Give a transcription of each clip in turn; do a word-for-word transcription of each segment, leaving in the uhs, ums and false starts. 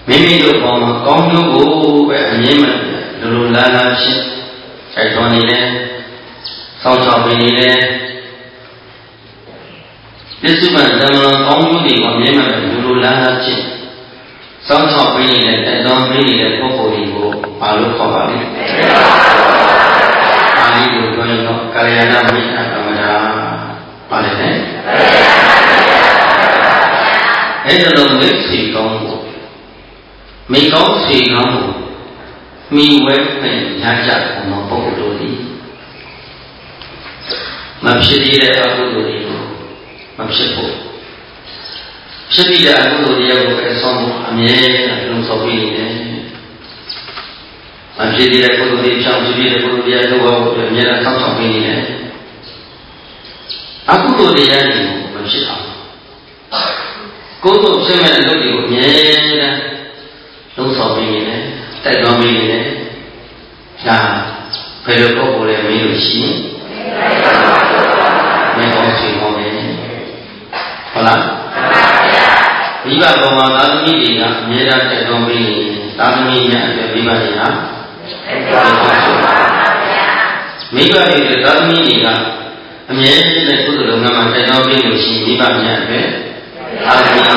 မိမိတို့ပေါ်မှာကောင်းကျိုးကိုပဲအမြင်မှလူလူလားလားဖြစ်တိုက်တော်နေတယ်စောင့်ရှောက်ပေးနေတယ်ပြစ္ဆုတ်ကံတမန်ကောင်းကျိုးတွေကိုအမြင်မှလူလူလားလားဖြစ်စောင့်ရှောက်ပေးနေတဲ့တိုက်တော်ပေးနေတဲ့ပုဂ္ဂိုလ်တွေကိုဘာလို့ခေါ်ပါလဲအာလိကိုပြောရင်တော့ကာယနာမိတ်္တကမ္မတာပါလေနဲ့အဲ့ဒါလိုမိတ်ဆွေကောင်းဖို့မိကောင်းဆွေကောင်းဖို့မိဝဲခွင့်ရကြကုန်သောပုဂ္ဂိုလ်တို့သည်မဖြစ်သေးတဲ့အကုသိုလ်တွေကိုမဖြစ်ဖို့ဖြစ်ပြီးတဲ့အကုသိုလ်တွေကိုအဆုံးအမြဲလုံးစောပြီးနေတယ်မဖြစ်သေးတဲ့ကုသိုလ်တွေဖြောင်းဖြစ်ပြီးတဲ့ကုသိုလ်တွေကိုအမြဲတမ်းစောင့်ရှောက်ပြီးနေတယ်အကုသိုလ်တွေရရင်မဖြစ်အောင်ကိုယ်တို့ဖြစ်မဲ့အလုပ်တွေကိုအမြဲတမ်းလုံးဆောင်ပြီးနေတယ်တိုက်တွန်းပြီးနေတယ်ဒါဘယ်လိုပုဂ္ဂိုလ်လဲမင်းလို့ရှိရင်မင်းကောင်းဆွေကောင်းတယ်ဟုတ်လားမိဘကောင်မှာသာသမီတွေကအမြဲတမ်းတိုက်တွန်းပြီးနေသာသမီများအတွက်မိဘတွေဟာမိဘတွေသာသမီတွေကအမြဲတမ်းကုသိုလ်လုပ်ငန်းမှာတိုက်တွန်းပြီးလို့ရှိရင်မိဘများအတွက်သာသမီကဟုတ်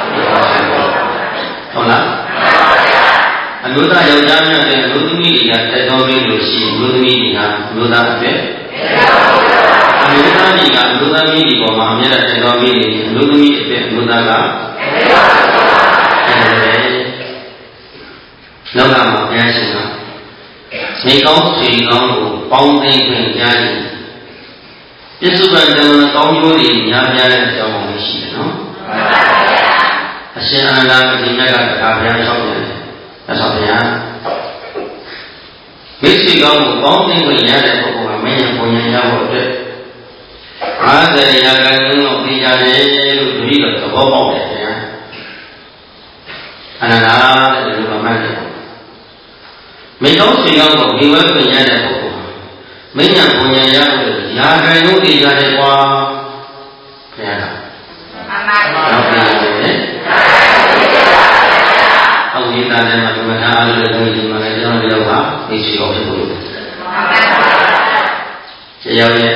လားအမျိုးသားယောက်ျားများနဲ့အမျိုးသမီးတွေကတိုက်တော်ပြီးလို့ရှိရင်အမျိုးသမီးတွေကအမျိုးသားအတွက်အမျိုးသားတွေကအမျိုးသမီးတွေပေါ်မှာအများနဲ့တိုက်တော်ပြီးနေအမျိုးသမီးအတွက်အမျိုးသားကလောကမှာဘုရားရှင်ကမိကောင်းဆွေကောင်းကိုပေါင်းသိမ့်ခွင့်ကြားရင်ပြစ္ဆုတ်ကံတမန်ကောင်းကျိုးတွေများများတဲ့အကြောင်းကိုရှိတယ်နော်အရှင်အနန္ဒမတိမြတ်ကတခါဘုရားလျှောက်တယ်သစ္စာတရားမိတ်ဆွေကောင်းကိုပေါင်းသိမ့်ခွင့်ရတဲ့ပုဂ္ဂိုလ်ကမင်းရဲ့ပုံညာရဖို့အတွက်အာသရိယကံလုံးသိကြတယ်လို့တတိယသဘောပေါက်တယ်ဗျာအနန္ဒတဲ့လူကမှတ်တယ်မိကောင်းဆွေကောင်းကိုဒီဝဲခွင့်ရတဲ့ပုဂ္ဂိုလ်မင်းညာပုံညာရဖို့ရာကံလုံးသိကြတယ်ကွာဘုရားကမှန်ပါပါတော့ပြန်တယ်အဝိဒါနဲ့မှာဒီမှာအားလုံးလည်းဒီမှာလည်းကျွန်တော်တို့ကသိရှိအောင်ဖြစ်လို့တရားရဲ့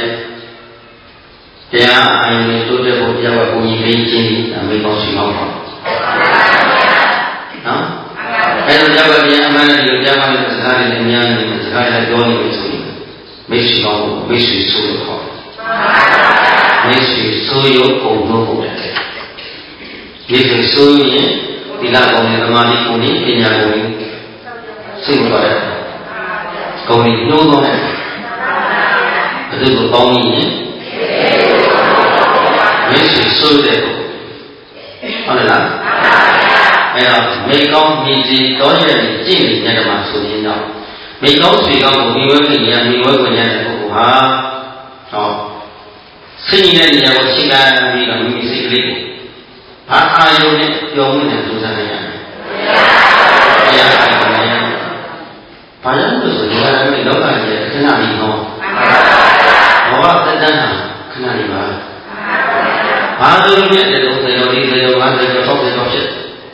တရားအရင်တိုးတက်ဖို့တရားကဘုံကြီးမင်းချင်းအမေကောင်းစီအောင်ပါနော်အဲ့လိုကြောက်ပြန်အမှန်တည်းတရားမှလည်းစကားတွေအများကြီးစကားလည်းပြောနေလို့ဆိုရင်မိတ်ဆွေကောင်းမိတ်ဆွေဆိုလို့ခေါ်မိတ်ဆွေဆိုရုံပုံလို့ဟုတ်တယ်မိတ်ဆွေဆိုရင်ဒီလာကောင်းတဲ့သမာဓိကိုပညာကိုစိတ်ဝင်ပါတယ်ကောင်းပြီးနှိုးတော့တယ်ဘယ်သူကိုပေါင်းရင်မိတ်ဆွေဆိုတဲ့ဟုတ်လားအဲ့တော့မိကောင်းမိစီတော်ရဲ့ကြည့်နေတဲ့မှာဆိုရင်တော့မိကောင်းဆွေကောင်းကိုမိဝဲကြီးရမိဝဲကိုရတဲ့ပုဂ္ဂိုလ်ဟာဟောစိတ်နဲ့နေရာကိုရှင်းလာပြီးတော့မိမိစိတ်ကလေးကိုဘာအာယုန်နဲ့ပြောင်းနေတဲ့သူစားနေရတယ်။ဘုရားအာယုန်နဲ့ဘာလို့လဲဆိုတော့ဒီလောကကြီးခဏလေးဟောဘဝတတန်းဟာခဏလေးပါဘာလို့လဲတဲ့လို့ဆိုတော့ဒီလို၅၀ကျော်၆၀ကျော်ဖြစ်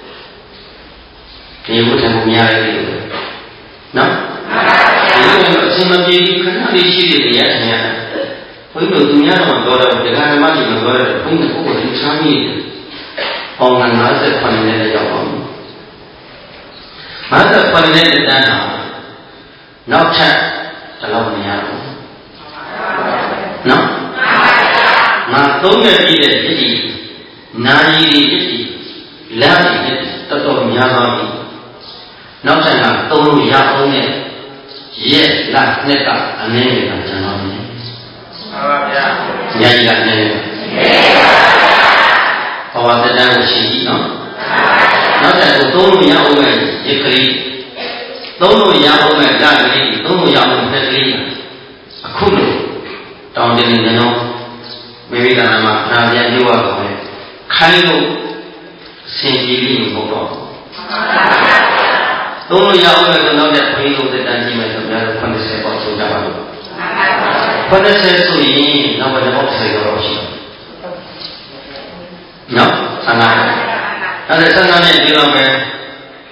ဒီဘုရားကိုများရတယ်လို့နော်ဒီလိုအစမပြေခဏလေးရှိတဲ့တရားညာဘုန်းကြီးတို့သူများတော့ပြောတယ်ဒီကနေ့မှဒီလိုပြောတယ်ဘုန်းကြီးကိုကိုယ်ကိုချမ်းမြေ့ပေါင်း၅၇နဲ့ရောက်အောင်၅၇နဲ့တန်းတာနောက်ထပ်ဘယ်လောက်မရဘူးနော်ငါသုံးရပြည့်တဲ့ယတိနာယီယတိလာယတိတော်တော်များသွားပြီနောက်ထပ်ကသုံးလို့ရအောင်နဲ့ရက်လာနှစ်ကအနည်းငယ်ကကျန်တော့မယ်မှန်ပါဗျာညကြီးကနည်းနည်းဘဝတတန်းကိုရှိပြီနော်နောက်ထပ်ကိုသုံးလို့ရအောင်မဲ့ရက်ကလေးသုံးလို့ရအောင်မဲ့ဓာတ်ကလေးသုံးလို့ရအောင်မဲ့ကလေးအခုလို့တောင်းတင်နေတော့မိမိကနာမှာနာပြန်ပြောရတော့လေခိုင်းလို့စင်ကြည်ပြီးမဟုတ်တော့သုံးလို့ရအောင်မဲ့နောက်ထပ်ဖိလို့တတန်းကြီးမဲ့ဆိုများတော့80ပေါ့ဆိုကြပါလို့80ဆိုရင်နောက်ဘယ်တော့ဆက်တော့ရှိနော်ဆန္ဒအဲ့ဒါဆန္ဒနဲ့ဒီလိုပဲ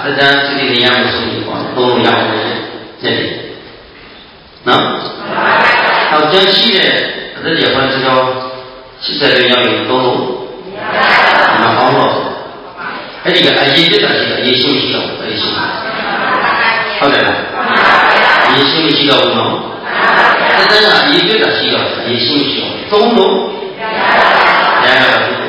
တတန်းစိတ်ဉာဏ်ကိုဆုံးပြီးပေါ့သုံးလို့ရအောင်လေညက်တယ်နော်တော့ကျန်ရှိတဲ့အသက်ရပါကျော်ရှိတဲ့ရောက်ရင်သုံးလို့မအောင်တော့အဲ့ဒီကအရေးပြတာရှိတာအရေးရှိမရှိတော့အရေးရှိဟုတ်တယ်လားအရေးရှိမရှိတော့ဘူးနော်တတန်းကအရေးပြတာရှိတော့အရေးရှိမရှိတော့သုံးလို့ရရပါဘူး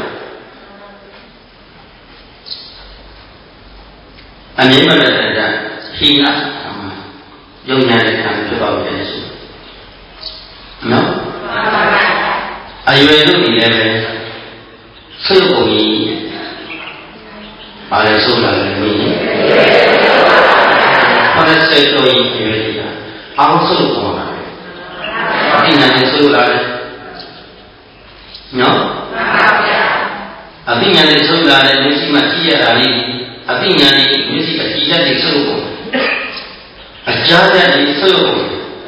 အမြင်မဲ့တဲ့တရားခိနာယုံညာတဲ့ခံဖြစ်ပါပြီလေဆိုနော်အရွယ်တို့နေလည်းပဲဆွေးပုံကြီးပါလေဆိုလာတယ်မင်းဘာလဲစေတော်ကြီးရွယ်ကြီးအောင်ဆွေးပုံလာတယ်အသိဉာဏ်နဲ့ဆွေးလာတယ်နော်အသိဉာဏ်နဲ့ဆွေးလာတယ်မရှိမှကြည့်ရတာလေးအသိဉာဏ်နဲ့မရှိအကြည့်ရတဲ့ဆွေးပုံအကြမ်းတဲ့ဆွေးပုံ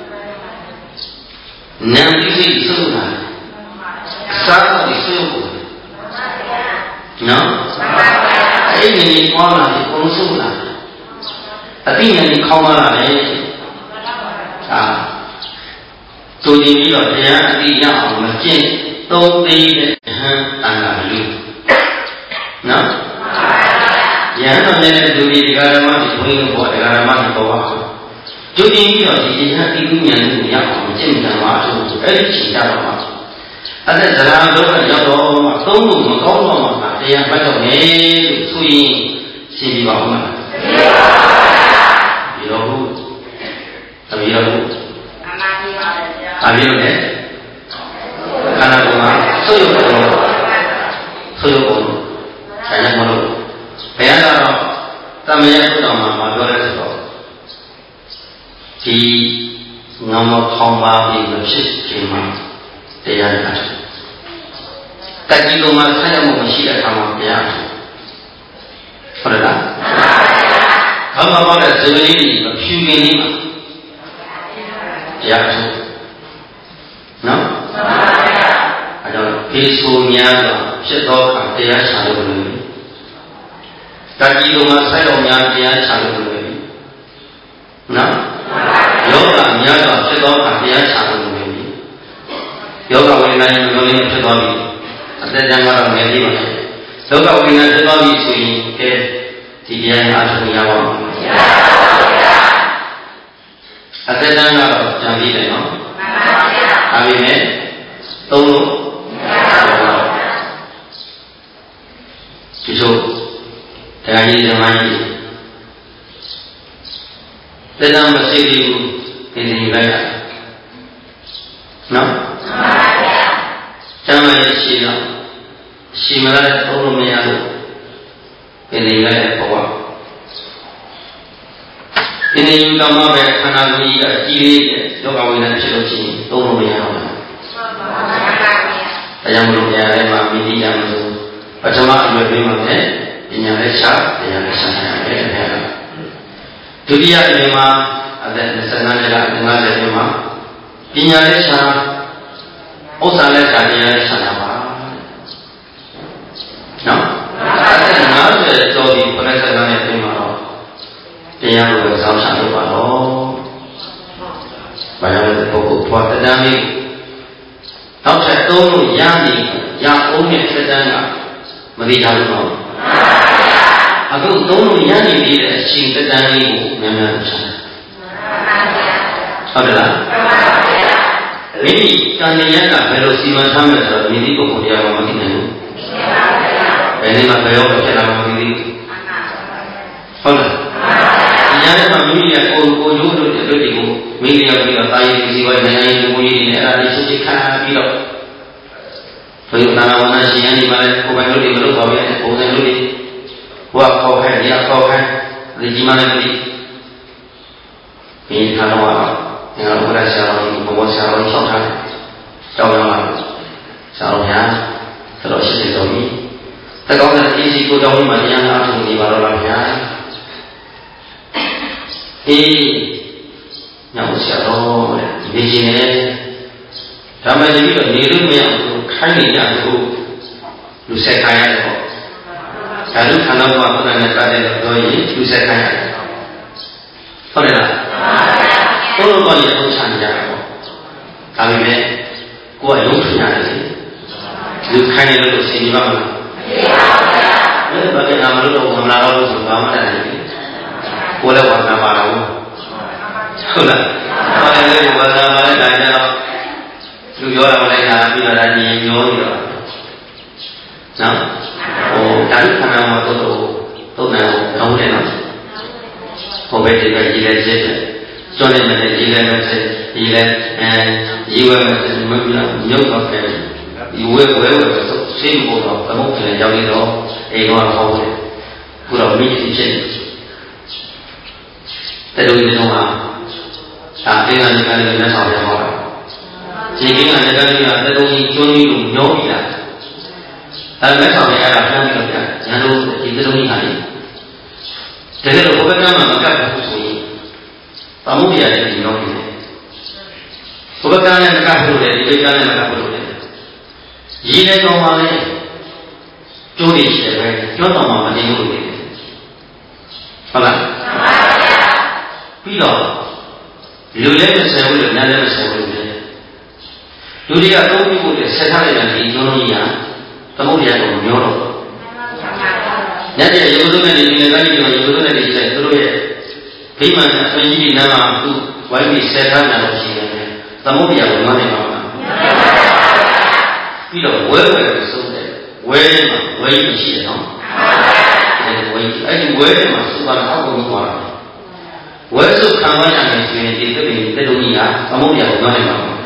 နံပိစိတ်ဆွေးလာစားတော့ဆွေးပုံနော်အဲ့ဒီနေပေါ်လာတယ်ပုံဆွေးလာအသိဉာဏ်နဲ့ခေါင်းလာတယ်အာသူဒီပြီးတော့တရားအသိရအောင်မကျင့်သုံးသေးတဲ့ဟန်တန်ခါလူနော်ယဟန်တော်နဲ့ဒုတိယဓမ္မဒီဘုန်းကြီးဘောဓမ္မဒီဘောပါကျုပ်တင်ပြီးတော့ဒီယဟန်တိကုဉာဏ်ကိုရအောင်ကျင့်ကြံပါဆိုအဲ့ဒီချိန်ကြတော့မှအဲ့ဒါဇရာတော့ရောက်တော့မှသုံးလို့မကောင်းတော့မှတရားမှတ်တော့မယ်လို့ဆိုရင်ရှင်းပြပါဦးမလားဒီတော့ဘူးသမီးတော်ဘူးအမှန်ကြီးပါတယ်ဗျာအပြည့်လို့လေခန္ဓာကိုယ်မှာဆွေးရုံလို့ဆွေးရုံလို့ဆိုင်ရမလို့ဘယ်ကတော့တမယကုတော်မှာမပြောရဲဆိုတော့ဒီငမခေါင်းပါပြီးမဖြစ်ခြင်းမှာတရားရတာတတိလုံးမှာဆက်ရမှုမရှိတဲ့အခါမှာတရားဟုတ်တယ်လားဘာမှမဟုတ်တဲ့ဇေဝလေးကြီးမဖြူငင်လေးမှာတရားထုတ်နော်အဲကြောင့်ဖေဆိုများစွာဖြစ်သောအခါတရားချလို့လို့တတိလုံးမှာဆက်တော်များတရားချလို့လို့နော်ယောဂများစွာဖြစ်သောအခါတရားချလို့လို့ယောဂဝိညာဉ်မျိုးလေးဖြစ်သွားပြီအသက်ကြမ်းကတော့ငယ်သေးပါလေယောဂဝိညာဉ်ဖြစ်သွားပြီဆိုရင်ကဲဒီတရားအားထုတ်ရပါမယ်အသက်ကြမ်းကတော့ကြံပြီးတယ်နော်မှန်ပါဗျာဒါပေမဲ့သုံးလို့ဒီလိုတရားကြီးဓမ္မကြီးသက်တမ်းမရှိသေးဘူးဒီနေ့လိုက်ရနော်ကျမ်းမာရေးရှိတော့ရှိမလားသုံးလို့မရလို့ပြင်နေလိုက်တဲ့ဘဝဒီနေ့ယူတော်မှာပဲခန္ဓာကိုယ်ကြီးအကြီးလေးတဲ့ယောဂဝိညာဉ်ဖြစ်လို့ရှိရင်သုံးလို့မရတော့ဘူး။တရားမလို့တရားလည်းမှာမိတိရမလို့ပထမအရွယ်ပေးမှာပဲပညာလည်းရှာတရားလည်းရှာရတယ်တဲ့။ဒုတိယအရွယ်မှာအသက်၂၅နှစ်က၅၀ကျော်မှာပညာလည်းရှာဥစ္စာလည်းရှာတရားလည်းရှာတာပါနော်အဲ့ဒါ၅၀ကျော်ဒီခொနစ်ဆယ်နဲ့ပြင်မှာတော့တရားကိုစောင့်ရှာလို့ပါတော့ဘာလို့လဲပုဂ္ဂိုလ်ဖွာတတန်းလေးနောက်ထပ်သုံးလို့ရနေရအောင်နဲ့သက်တမ်းကမသိကြဘူးနော်အခုသုံးလို့ရနေသေးတဲ့အချိန်သက်တမ်းလေးကိုများများလုပ်ရှာဟုတ်တယ်လားမိမိကံဉာဏ်ကဘယ်လိုစီမံထားမယ်ဆိုတော့မိမိပုဂ္ဂိုလ်တရားမှမသိနိုင်ဘူးဘယ်နည်းမှဘယ်ရောဖြစ်လာမှမသိဘူးဟုတ်လားဒီဉာဏ်နဲ့မှမိမိရဲ့ကိုယ်ကိုယ်ရိုးတို့တို့တွေကိုမိမိရောက်ပြီးတော့တာရေးစီဝိုင်းနိုင်နိုင်ကိုကြီးနဲ့အဲ့ဒါလေးချုပ်ချခါပြီးတော့ဘုရားနာမနာရှင်ရင်ဒီမှာလည်းကိုယ်ပိုင်တို့တွေမလုပ်ပါဘူးပုံစံတို့တွေဘုရားခေါ်ခိုင်းရခေါ်ခိုင်းဒီကြီးမှလည်းဒီဒီထားတော့ငါတို့ဘုရားဆရာတော်ကြီးဘဝဆရာတော်ကြီးဆောက်ထားတယ်။တောင်းရမှာဆရာတော်များဆိုတော့ရှိတယ်တော်ကြီးတကောင်းတဲ့အစီကိုတောင်းပြီးမှတရားအားထုတ်နေပါတော့လားဗျာ။အေးညောင်ဆရာတော်တဲ့ဒီချင်းနဲ့ဒါမှလည်းပြီးတော့နေလို့မရဘူးခိုင်းနေကြလို့လူဆက်ခိုင်းရတယ်ပေါ့။နဒါလူခန္ဓာမှာဘုရားနဲ့ပတ်သက်တော့ရင်လူဆက်ခိုင်းရတယ်ဟုတ်တယ်လားဘုလိုတော့ရေအောင်ချမ်းကြတယ်ပေါ့ဒါပေမဲ့ကိုယ်ကရုပ်ထင်ရတယ်လူခိုင်းတယ်လို့ဆင်ញပါမလားမပြေပါဘူးဘယ်ဘာလဲငါမလို့တော့မလာတော့ဆိုဘာမှတတ်နိုင်ဘူးကိုယ်လည်းဝါသနာပါတော့ဟုတ်လားဘာလဲလဲဝါသနာပါလဲဒါကြတော့လူပြောတာမလိုက်တာပြီးတော့ဒါညီညောနေတော့နော်ဟိုဒါလူခန္ဓာမှာတော့တော့နိုင်အောင်ကောင်းတယ်နော်ဟိုဘက်ဒီဘက်ကြီးလည်းစစ်တယ်ကျွမ်းနေတယ်ကြီးလည်းမစစ်ကြီးလည်းအဲကြီးဝဲမစစ်မပြတ်မြုပ်တော့တယ်ဒီဝဲဝဲဝဲဆိုစိတ်ပေါ်တော့သမုတ်တယ်ကြောင်းနေတော့အိမ်တော့ဟောတယ်ခုတော့မိကြီးဖြစ်တယ်တဲ့လူတွေတော့ဟာဒါအင်းကနေကနေနဲ့ဆောင်ရဟောတာဒီကင်းကနေကနေကတဲ့လူကြီးကျွန်းကြီးကိုညောပြီးတာအဲမဲ့ဆောင်ရတာပြန်ပြီးတော့ညာတို့ဒီတဲ့လူကြီးဟာလေတကယ်လို့ဘုရားကမှမကပ်ဘူးဆိုရင်ဗမှုပြရတယ်ဒီတော့ဒီဘုရားကလည်းမကပ်ဘူးလေဒီဘက်ကလည်းမကပ်ဘူးလေရည်နေကောင်ပါလေကျိုးနေရှိတယ်ပဲပြောတော်မှာမနေဘူးလေဟုတ်လားပြီးတော့လူလည်းမဆယ်ဘူးလေနားလည်းမဆယ်ဘူးလေလူတွေကအသုံးပြုဖို့လေဆက်ထားလိုက်တဲ့ဒီကျိုးလုံးကြီးဟာသမုဒ္ဒရာကိုမျောတော့ညတဲ့ရေဘုဒ္ဓနဲ့ဒီနေ့ကနေ့ရေဘုဒ္ဓနဲ့ဒီဆက်သူတို့ရဲ့ဗိမာန်အဆွေကြီးတွေနားမှာသူဝိုင်းပြီးဆက်ထားကြလို့ရှိတယ်သမုဒ္ဒရာကိုမျောနေပါမှာပြီးတော့ဝဲဝဲကိုစုံတယ်ဝဲမှာဝဲကြီးရှိတယ်နော်အဲ့ဝဲကြီးအဲ့ဒီဝဲမှာစုပါတော့အောက်ကိုသွားတယ်ဝဲစုခံရနိုင်ဆိုရင်ဒီသစ်ပင်တက်လို့ကြီးဟာသမုဒ္ဒရာကိုမျောနေပါမှာ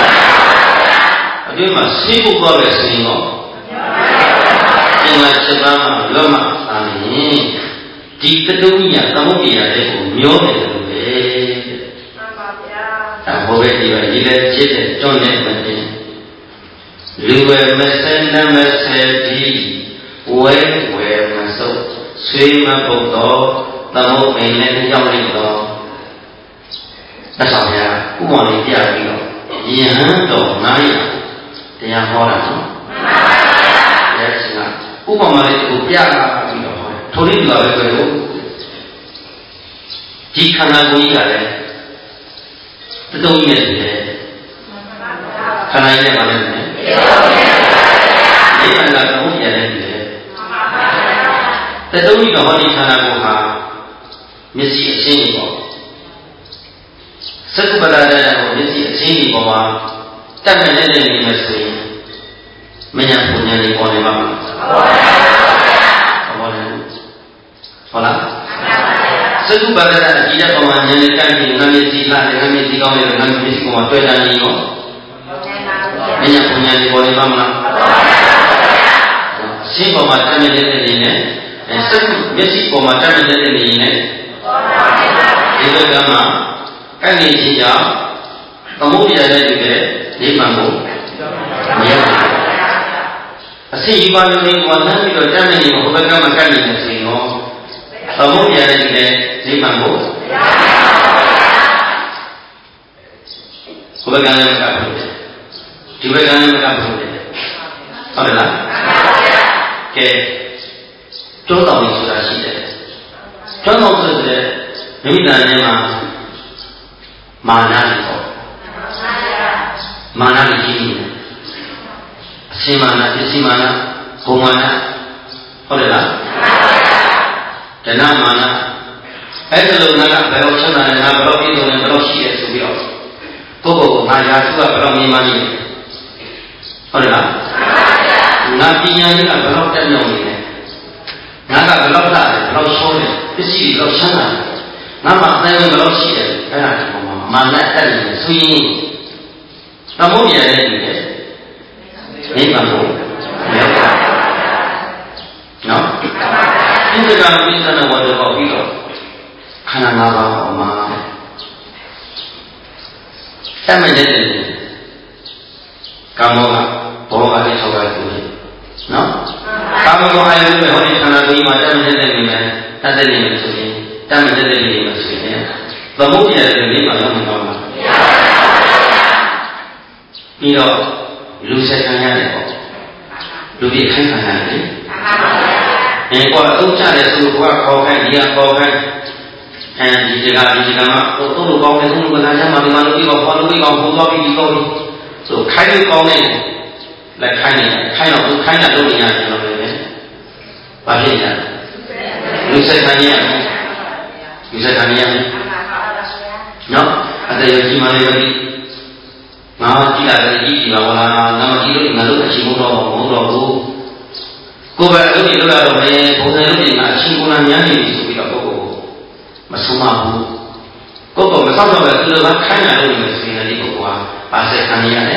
အတွင်းမှာစိတ်ပုတ်သွားပဲဆိုရင်တော့အင်္ဂါချက်ပါးမှာလောမသာနေဒီတတုံးကြီးကသမုဒ္ဒရာတဲ့ကိုမျောတယ်လို့ပဲမှန်ပါဗျာဒါဟောပဲဒီပါဒီလည်းချစ်တဲ့ကျွန်းတဲ့မတင်လူဝဲမဆဲနမဆဲဒီဝဲဝဲမစုပ်ဆွေးမပုတ်တော့သမုဒ္ဒိန်နဲ့ရောက်နေတော့သက်ဆောင်ရဥပမာလေးပြပြီးတော့ယဟန်တော်ငါးရာတရားဟောတာနော်မှန်ပါဗျာရဲ့ရှင်ကဥပမာလေးကိုပြတာပြီးတော့ဟောတယ်ထိုနည်းတူပါပဲပြောလို့ဒီခန္ဓာကိုယ်ကြီးကလည်းတတုံးကြီးနဲ့တူတယ်ခန္ဓာကြီးနဲ့ပါလဲတူတယ်ဒီခန္ဓာကဘုရားနဲ့တူတယ်တတုံးကြီးကဟောဒီခန္ဓာကိုယ်ဟာမျက်စိအချင်းကြီးပေါ့သက္ကပဒါဒရာကိုမျက်စိအချင်းကြီးပေါ်မှာတတ်မဲ့နေတဲ့နေမှာဆိုရင်မညာပူညာလေးပေါ်နေမှာပါဟုတ်ပါဘူးဟုတ်လားသက္ကပဒါဒရာကြီးတဲ့ပေါ်မှာဉာဏ်နဲ့တိုက်ပြီးငါမျက်စိလားငါမျက်စိကောင်းတယ်ငါမျက်စိပေါ်မှာတွေ့တာနေရောမညာပူညာလေးပေါ်နေမှာမလားရှင်းပေါ်မှာတတ်မဲ့နေတဲ့နေနဲ့သက္ကမျက်စိပေါ်မှာတတ်မဲ့နေတဲ့နေနဲ့ဒီဘက်ကမှအဲ့ဒီချင်းကြောင့်သမုဒ္ဒရာရဲ့ဒီကနိဗ္ဗာန်ကိုမရဘူးအစိဒီပါလုံးလေးကလမ်းပြီးတော့တမ်းနေနေဘုရားကမှကတ်နေတယ်ဆိုရင်တော့သမုဒ္ဒရာရဲ့ဒီကနိဗ္ဗာန်ကိုဘုရားကလည်းမကတ်ဘူးဒီဘက်ကလည်းမကတ်ဘူးဟုတ်တယ်လားကဲကျောင်းတော်ကြီးဆိုတာရှိတယ်ကျောင်းတော်ဆိုတဲ့မိမိတန်ထဲမှာမာနပေါ့မာနကြီးနေတယ်အစင်မာနပစ္စည်းမာနဘုံမာနဟုတ်တယ်လားတဏမာနအဲ့ဒါလိုငါကဘယ်လိုချမ်းသာလဲငါဘယ်လိုပြည့်စုံလဲဘယ်လိုရှိရဲဆိုပြီးတော့ကိုယ့်ကိုယ်ကိုငါရာစုကဘယ်လိုမြင်မှန်းနေဟုတ်တယ်လားငါပညာရေးကဘယ်လိုတက်မြောက်နေလဲငါကဘယ်လိုလာလဲဘယ်လိုရှုံးလဲပစ္စည်းတွေဘယ်လိုချမ်းသာလဲငါမှအတိုင်းဘယ်လိုရှိရဲအဲ့ဒါဒီပုံမှာမာနတက်နေဆိုရင်သမုဒ္ဒရာနဲ့တူတယ်နိဗ္ဗာန်ကိုရောက်တာနော်ဒီကကပိဿနာဝတ္တဟောပြီးတော့ခန္ဓာ၅ပါးဟောမှာတတ်မဲ့တဲ့ကာမောကဘောကလေးဆောက်ကတူတယ်နော်ကာမောအာယုပဲဟောဒီခန္ဓာကိုယ်မှာတတ်မဲ့တဲ့နေမှာတတ်တဲ့နေမှာဆိုရင်တတ်မဲ့တဲ့နေမှာဆိုရင်သမုဒ္ဒရာရဲ့နိဗ္ဗာန်ရောက်မှာပါပြီးတော့လူဆက်ခံရတယ်ပေါ့လူပြည့်ခိုင်းခံရတယ်အဲကွာအုပ်ချတယ်ဆိုတော့ကွာခေါ်ခိုင်းဒီကခေါ်ခိုင်းအဲဒီကဒီကမှာတော့တို့ကောင်းတယ်တို့ကလည်းညမှာဒီမှာလို့ပြီးတော့ခေါ်လို့ပြီးတော့ဘုရားပြီးပြီးတော့ဆိုခိုင်းလို့ကောင်းတယ်လက်ခိုင်းနေခိုင်းတော့သူခိုင်းတာလုပ်နေရတယ်လို့လည်းဘာဖြစ်လဲလူစိတ်ခံရလူစိတ်ခံရနော်အဲ့ဒါကြီးမှလည်းမသိငါကြည့်ရတယ်ကြည့်ကြည့်ပါဝလားငါမကြည့်လို့ငါတို့အချင်းတော့မဟုတ်တော့ဘူးကိုယ်ပဲလုပ်နေလို့ရတော့မယ်ဘုံစံလုပ်နေမှာအချင်းကနာများနေပြီဆိုပြီးတော့ကိုယ်ကိုမဆုံးမဘူးကိုယ်ကမဆောက်တော့ပဲသူကခိုင်းရလို့နေဆိုရင်ဒီပုဂ္ဂိုလ်ကပါစေခံရတယ်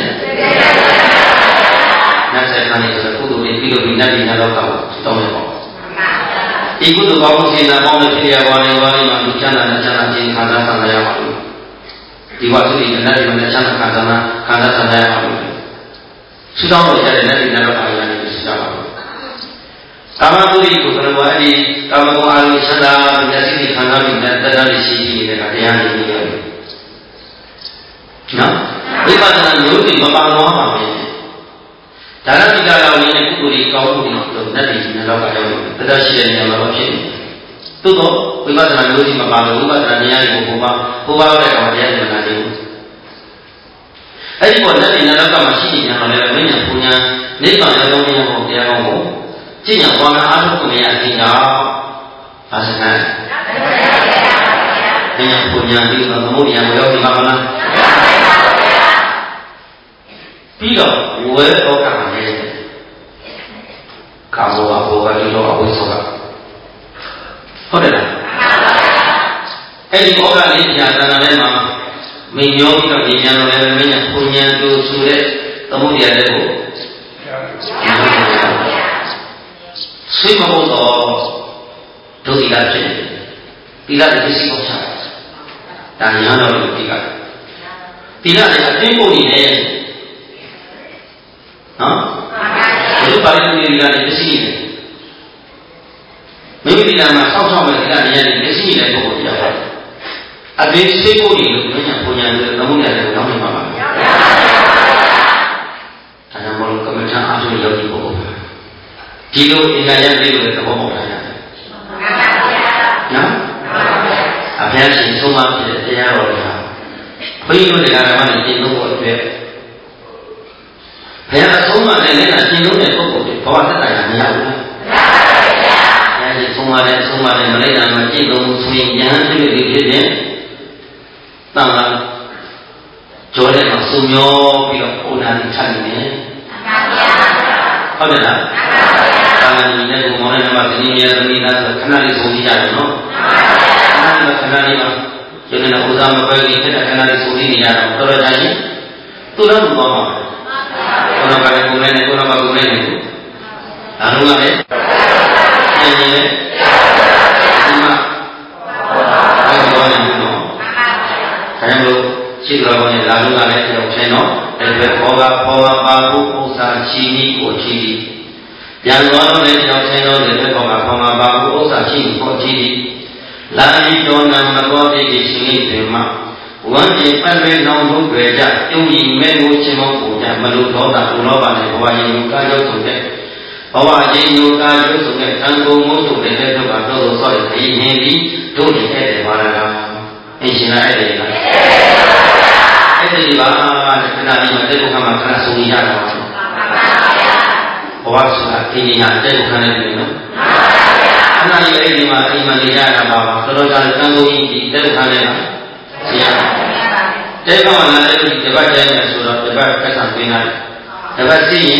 နတ်ဆက်ခံနေဆိုတော့ကုသိုလ်တွေပြီးလို့ဒီနတ်ဒီနတ်တော့ကောက်တောင်းနေပေါ့ဒီကုသိုလ်ကောင်းမှုစေနာပေါင်းတဲ့ဖြစ်ရပါလေပါလိမ့်မှာလူချမ်းသာနဲ့ချမ်းသာခြင်းခံစားဆောင်ရပါလို့ဒီဝါစုဒီနတ်ဒီမှာချမ်းသာခံစားနာခံစားဆောင်ရပါလို့ဆူတောင်းလို့ရတဲ့နတ်ဒီနတ်တော့အာရုံနဲ့ဆူကြပါလို့ကာမဂုဏ်ကိုဘယ်လိုအဲ့ဒီကာမဂုဏ်အာရုံဆန္ဒမျက်စိနဲ့ခံစားပြီးတဲ့တရားတွေရှိနေတဲ့တရားတွေနေရတယ်နော်ဝိပဿနာမျိုးတွေမပါတော့ပါဘူးဒါရတိကာရောင်းနေတဲ့ကုသိုလ်တွေကောင်းမှုတွေတော့နတ်တွေနဲ့တော့ကြောက်တယ်တရားရှိတဲ့နေရာမှာတော့ဖြစ်နေသို့တော့ဝိပဿနာမျိုးတွေမပါလို့ဝိပဿနာတရားတွေကိုဘုရားဘုရားတဲ့ကောင်တရားတွေမနာသေးဘူးအဲ့ဒီပေါ်နတ်တွေနဲ့တော့မှရှိနေကြတော့လည်းမဉ္ဇဉ်ပူညာနိဗ္ဗာန်ရောက်တော့မြတ်ဖို့တရားကောင်းကိုကျင့်ကြံပွားများအားထုတ်ကြရအခြင်းကြောင့်ဘာစကားမဉ္ဇဉ်ပူညာဒီမှာသမုဒ္ဒရာကိုရောက်ဒီမှာမလားပြီးတော့ဝဲတော့ကမှာလည်းကာဘောကဘောကဒီတော့အဝိသောကဟုတ်တယ်လားအဲ့ဒီဘောကလေးကြာတဏ္ဍာထဲမှာမင်းရောပြီးတော့ဉာဏ်ဉာဏ်တော်လည်းမင်းညာပူညာတို့ဆိုတဲ့သမုဒ္ဒရာလေးကိုဆွေးမဟုတ်တော့ဒုတိယဖြစ်နေတိလတဲ့ပစ္စည်းကိုချတာဒါညာတော်လို့ဒီကတိလတဲ့အသိဖို့နေတယ်နော်ဘုရားပါဠိတော်တွေကလည်းပစ္စည်းနေမိမိတိလမှာဆောက်ဆောက်မဲ့တိလနေရာနဲ့ပစ္စည်းနေတဲ့ပုဂ္ဂိုလ်တရားပါတယ်အသိသိဖို့နေလို့ဉာဏ်ပူညာတွေသမုဒ္ဒရာတွေတောင်းနေပါပါဒါကြောင့်ဘုရားကမ္မထာအားထုတ်ရောက်ဒီပုဂ္ဂိုလ်ဒီလိုအင်္ဂါရတဲ့လို့သဘောပေါက်ထားရတယ်နော်အဖျားရှင်ဆုံးမဖြစ်တဲ့တရားတော်တွေဟာဘုန်းကြီးတို့တရားဓမ္မတွေကျင့်လို့အတွက်ဘုရားအဆုံးအမနဲ့လည်းကျင့်လို့တဲ့ပုဂ္ဂိုလ်တွေဘဝသက်တာရမရဘူးလားဘုရားရှင်ဆုံးမနဲ့ဆုံးမနဲ့မလိုက်တာမှကျင့်လို့ဆိုရင်ဉာဏ်ဖြစ်လို့ဖြစ်တဲ့တန်ခါကြောတဲ့မှာစုံမျောပြီးတော့ပုံနာနေချနေတယ်ဟုတ်တယ်လားသာမန်ကြီးနဲ့ဘုံမောင်နဲ့မှာသတိမြဲသမီးလားဆိုခဏလေးဆုံးကြည့်ရတယ်နော်ခဏလေးခဏလေးမှာကျန်တဲ့ဥစ္စာမပဲကြီးခဏခဏလေးဆုံးကြည့်နေရတော့တော်တော်ကြာရင်သူ့တော့မပေါ်ပါဘူးဘုရားကလည်းကိုယ်နဲ့ကိုယ်ကကိုယ်နဲ့ဒါလုံးကလည်းကျန်နေတယ်ဒီမှာဘယ်လိုလဲနော်ဒါကြောင့်လို့ရှိတော်ကောင်းရဲ့လာလုံးကလည်းကြောက်ချင်းတော့အဲ့ဒီဘောကဘောကပါဖို့ဥစ္စာချီနီးကိုချီးပြီးပြန်သွားတော့လည်းကြောက်ချင်းတော့လည်းဘောကဘောကပါဖို့ဥစ္စာချီးကိုချီးပြီးလာပြီးတော်နာမတော်ပြည့်ရှင်နေတယ်မှာဝမ်းပြေပတ်လွဲနောင်ထုတ်တွေကြပြုံးရင်မဲကိုချင်းမောပုံကြမလို့သောတာဘုလောပါနဲ့ဘဝရင်ကိုကာရုပ်ဆုံးတဲ့ဘဝရင်ကိုကာရုပ်ဆုံးတဲ့သံဃုံမိုးချုပ်တဲ့လက်ထုတ်ကတော့ဆောက်ရည်နေပြီးတို့နေတဲ့တယ်ပါလားအရှင်လာအဲ့ဒီလားအဲ့ဒီပါခဏလေးမှာတေကုခမှာခဏဆုံးရတာပါဘဝဆိုတာအင်းညာတေကုခနဲ့ပြီနော်ခဏလေးအဲ့ဒီမှာအိမ်မှာနေရတာပါတော်တော်ကြာသံဃုံကြီးဒီတေကုခနဲ့လားဆရာတေကုခမှာလည်းဒီဘက်ကျဲနေဆိုတော့ဒီဘက်ကဆံပေးနိုင်ဒီဘက်သိရင်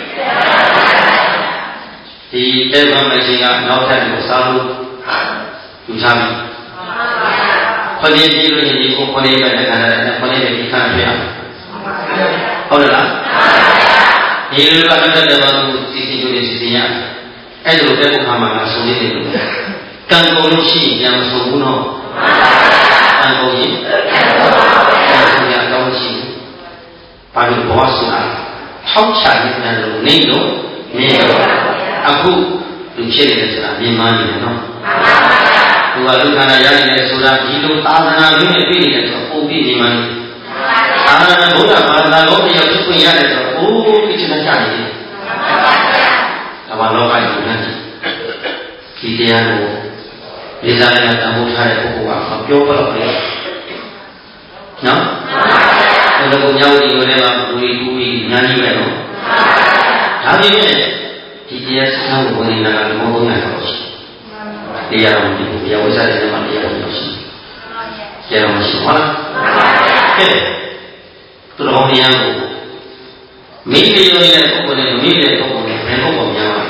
ဒီတေကုခမရှိကနောက်ထပ်ကိုစားလို့ယူထားပြီခொနည်းကြည့်လို့ဒီကိုခொနည်းပဲလက်ခံရတယ်ခொနည်းပဲဒီခံပြရဟုတ်လားဒီလိုကတက်တဲ့ဘာလို့စီစီကျိုးလေးစီစီရအဲ့လိုတဲ့အခါမှာဆိုနေတယ်လို့ကံကုန်လို့ရှိရင်ပြန်မဆိုဘူးနော်ကံကုန်ရင်ကံကုန်ရတော့ရှိဘာလို့ဘောဆိုတာထောက်ချနေတဲ့လို့နေလို့နေတော့အခုလူဖြစ်နေတယ်ဆိုတာမြင်မှန်းနေတယ်နော်သူကလူခန္ဓာရနေတဲ့ဆိုတာဒီလိုသာသနာမျိုးနဲ့ပြည့်နေတယ်ဆိုတော့ပုံပြည့်နေမှန်းသာသနာဘုရားဘာသာတော်တရားဖြစ်ခွင့်ရတယ်ဆိုတော့အိုးကိစ္စနဲ့ကြနေတယ်ဒါမှလောကကြီးနဲ့ဒီတရားကိုလေးစားလိုက်တန်ဖိုးထားတဲ့ပုဂ္ဂိုလ်ကမပြောဘလို့လေနော်ဘုရားကိုညောင်းဒီလိုလည်းမှာဘူရီဘူရီညာကြီးပဲနော်ဒါပြည့်ရဲ့ဒီတရားစကားကိုဝင်လာတာဘုံဘုံရတော့ရှိတရားတော်ဒီဘုရားဝိဇ္ဇာတဲ့မှာတရားတော်ရှိတရားတော်ရှိဟုတ်လားကဲသူတော်တရားကိုမိမိရောရဲ့ပုဂ္ဂိုလ်နဲ့မိမိရဲ့ပုဂ္ဂိုလ်နဲ့ဘယ်ပုဂ္ဂိုလ်များ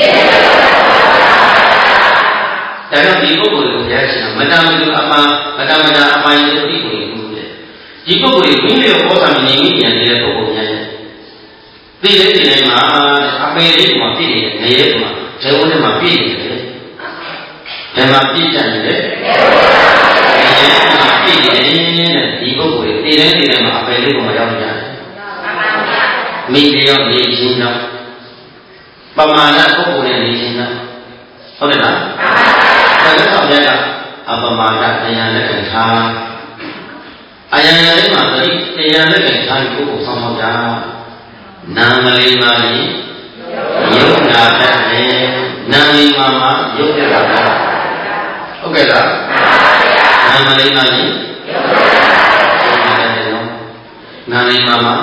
လဲဒါကြောင့်ဒီပုဂ္ဂိုလ်ကိုဘုရားရှင်မတမတူအပန်းမတမတာအပိုင်းတို့ဒီကိုဘူးတဲ့ဒီပုဂ္ဂိုလ်ကိုမိမိရောဘောဆာမနေမိညာနေတဲ့ပုဂ္ဂိုလ်များရဲ့ဒီလေးဒီလေးမှာအပေလေးမှာပြည့်နေတယ်နေရဲမှာဇေဝနဲ့မှာပြည့်နေတယ်ဘယ်မှာပြည့်ကြနေလဲနေရဲမှာပြည့်နေတယ်ဒီပုဂ္ဂိုလ်တွေတည်တဲ့တည်တဲ့မှာအပေလေးကိုမရောက်ကြဘူးမိလျော့နေခြင်းကြောင့်ပမာဏပုဂ္ဂိုလ်နဲ့နေခြင်းကြောင့်ဟုတ်တယ်လားဒါလည်းဆောင်ရတာအပမာဏတရားလက္ခဏာအယံရလေးမှာသတိတရားလက္ခဏာကိုပုဂ္ဂိုလ်ဆောင်ဆောင်ကြနာမလေးပါလိယုတ်နာတတ်တယ်နာမလေးမှာမှာယုတ်တာဟုတ်ကဲ့လားနာမလေးပါလိယုတ်နာတတ်တယ်နော်နာမလေးမှာမှာ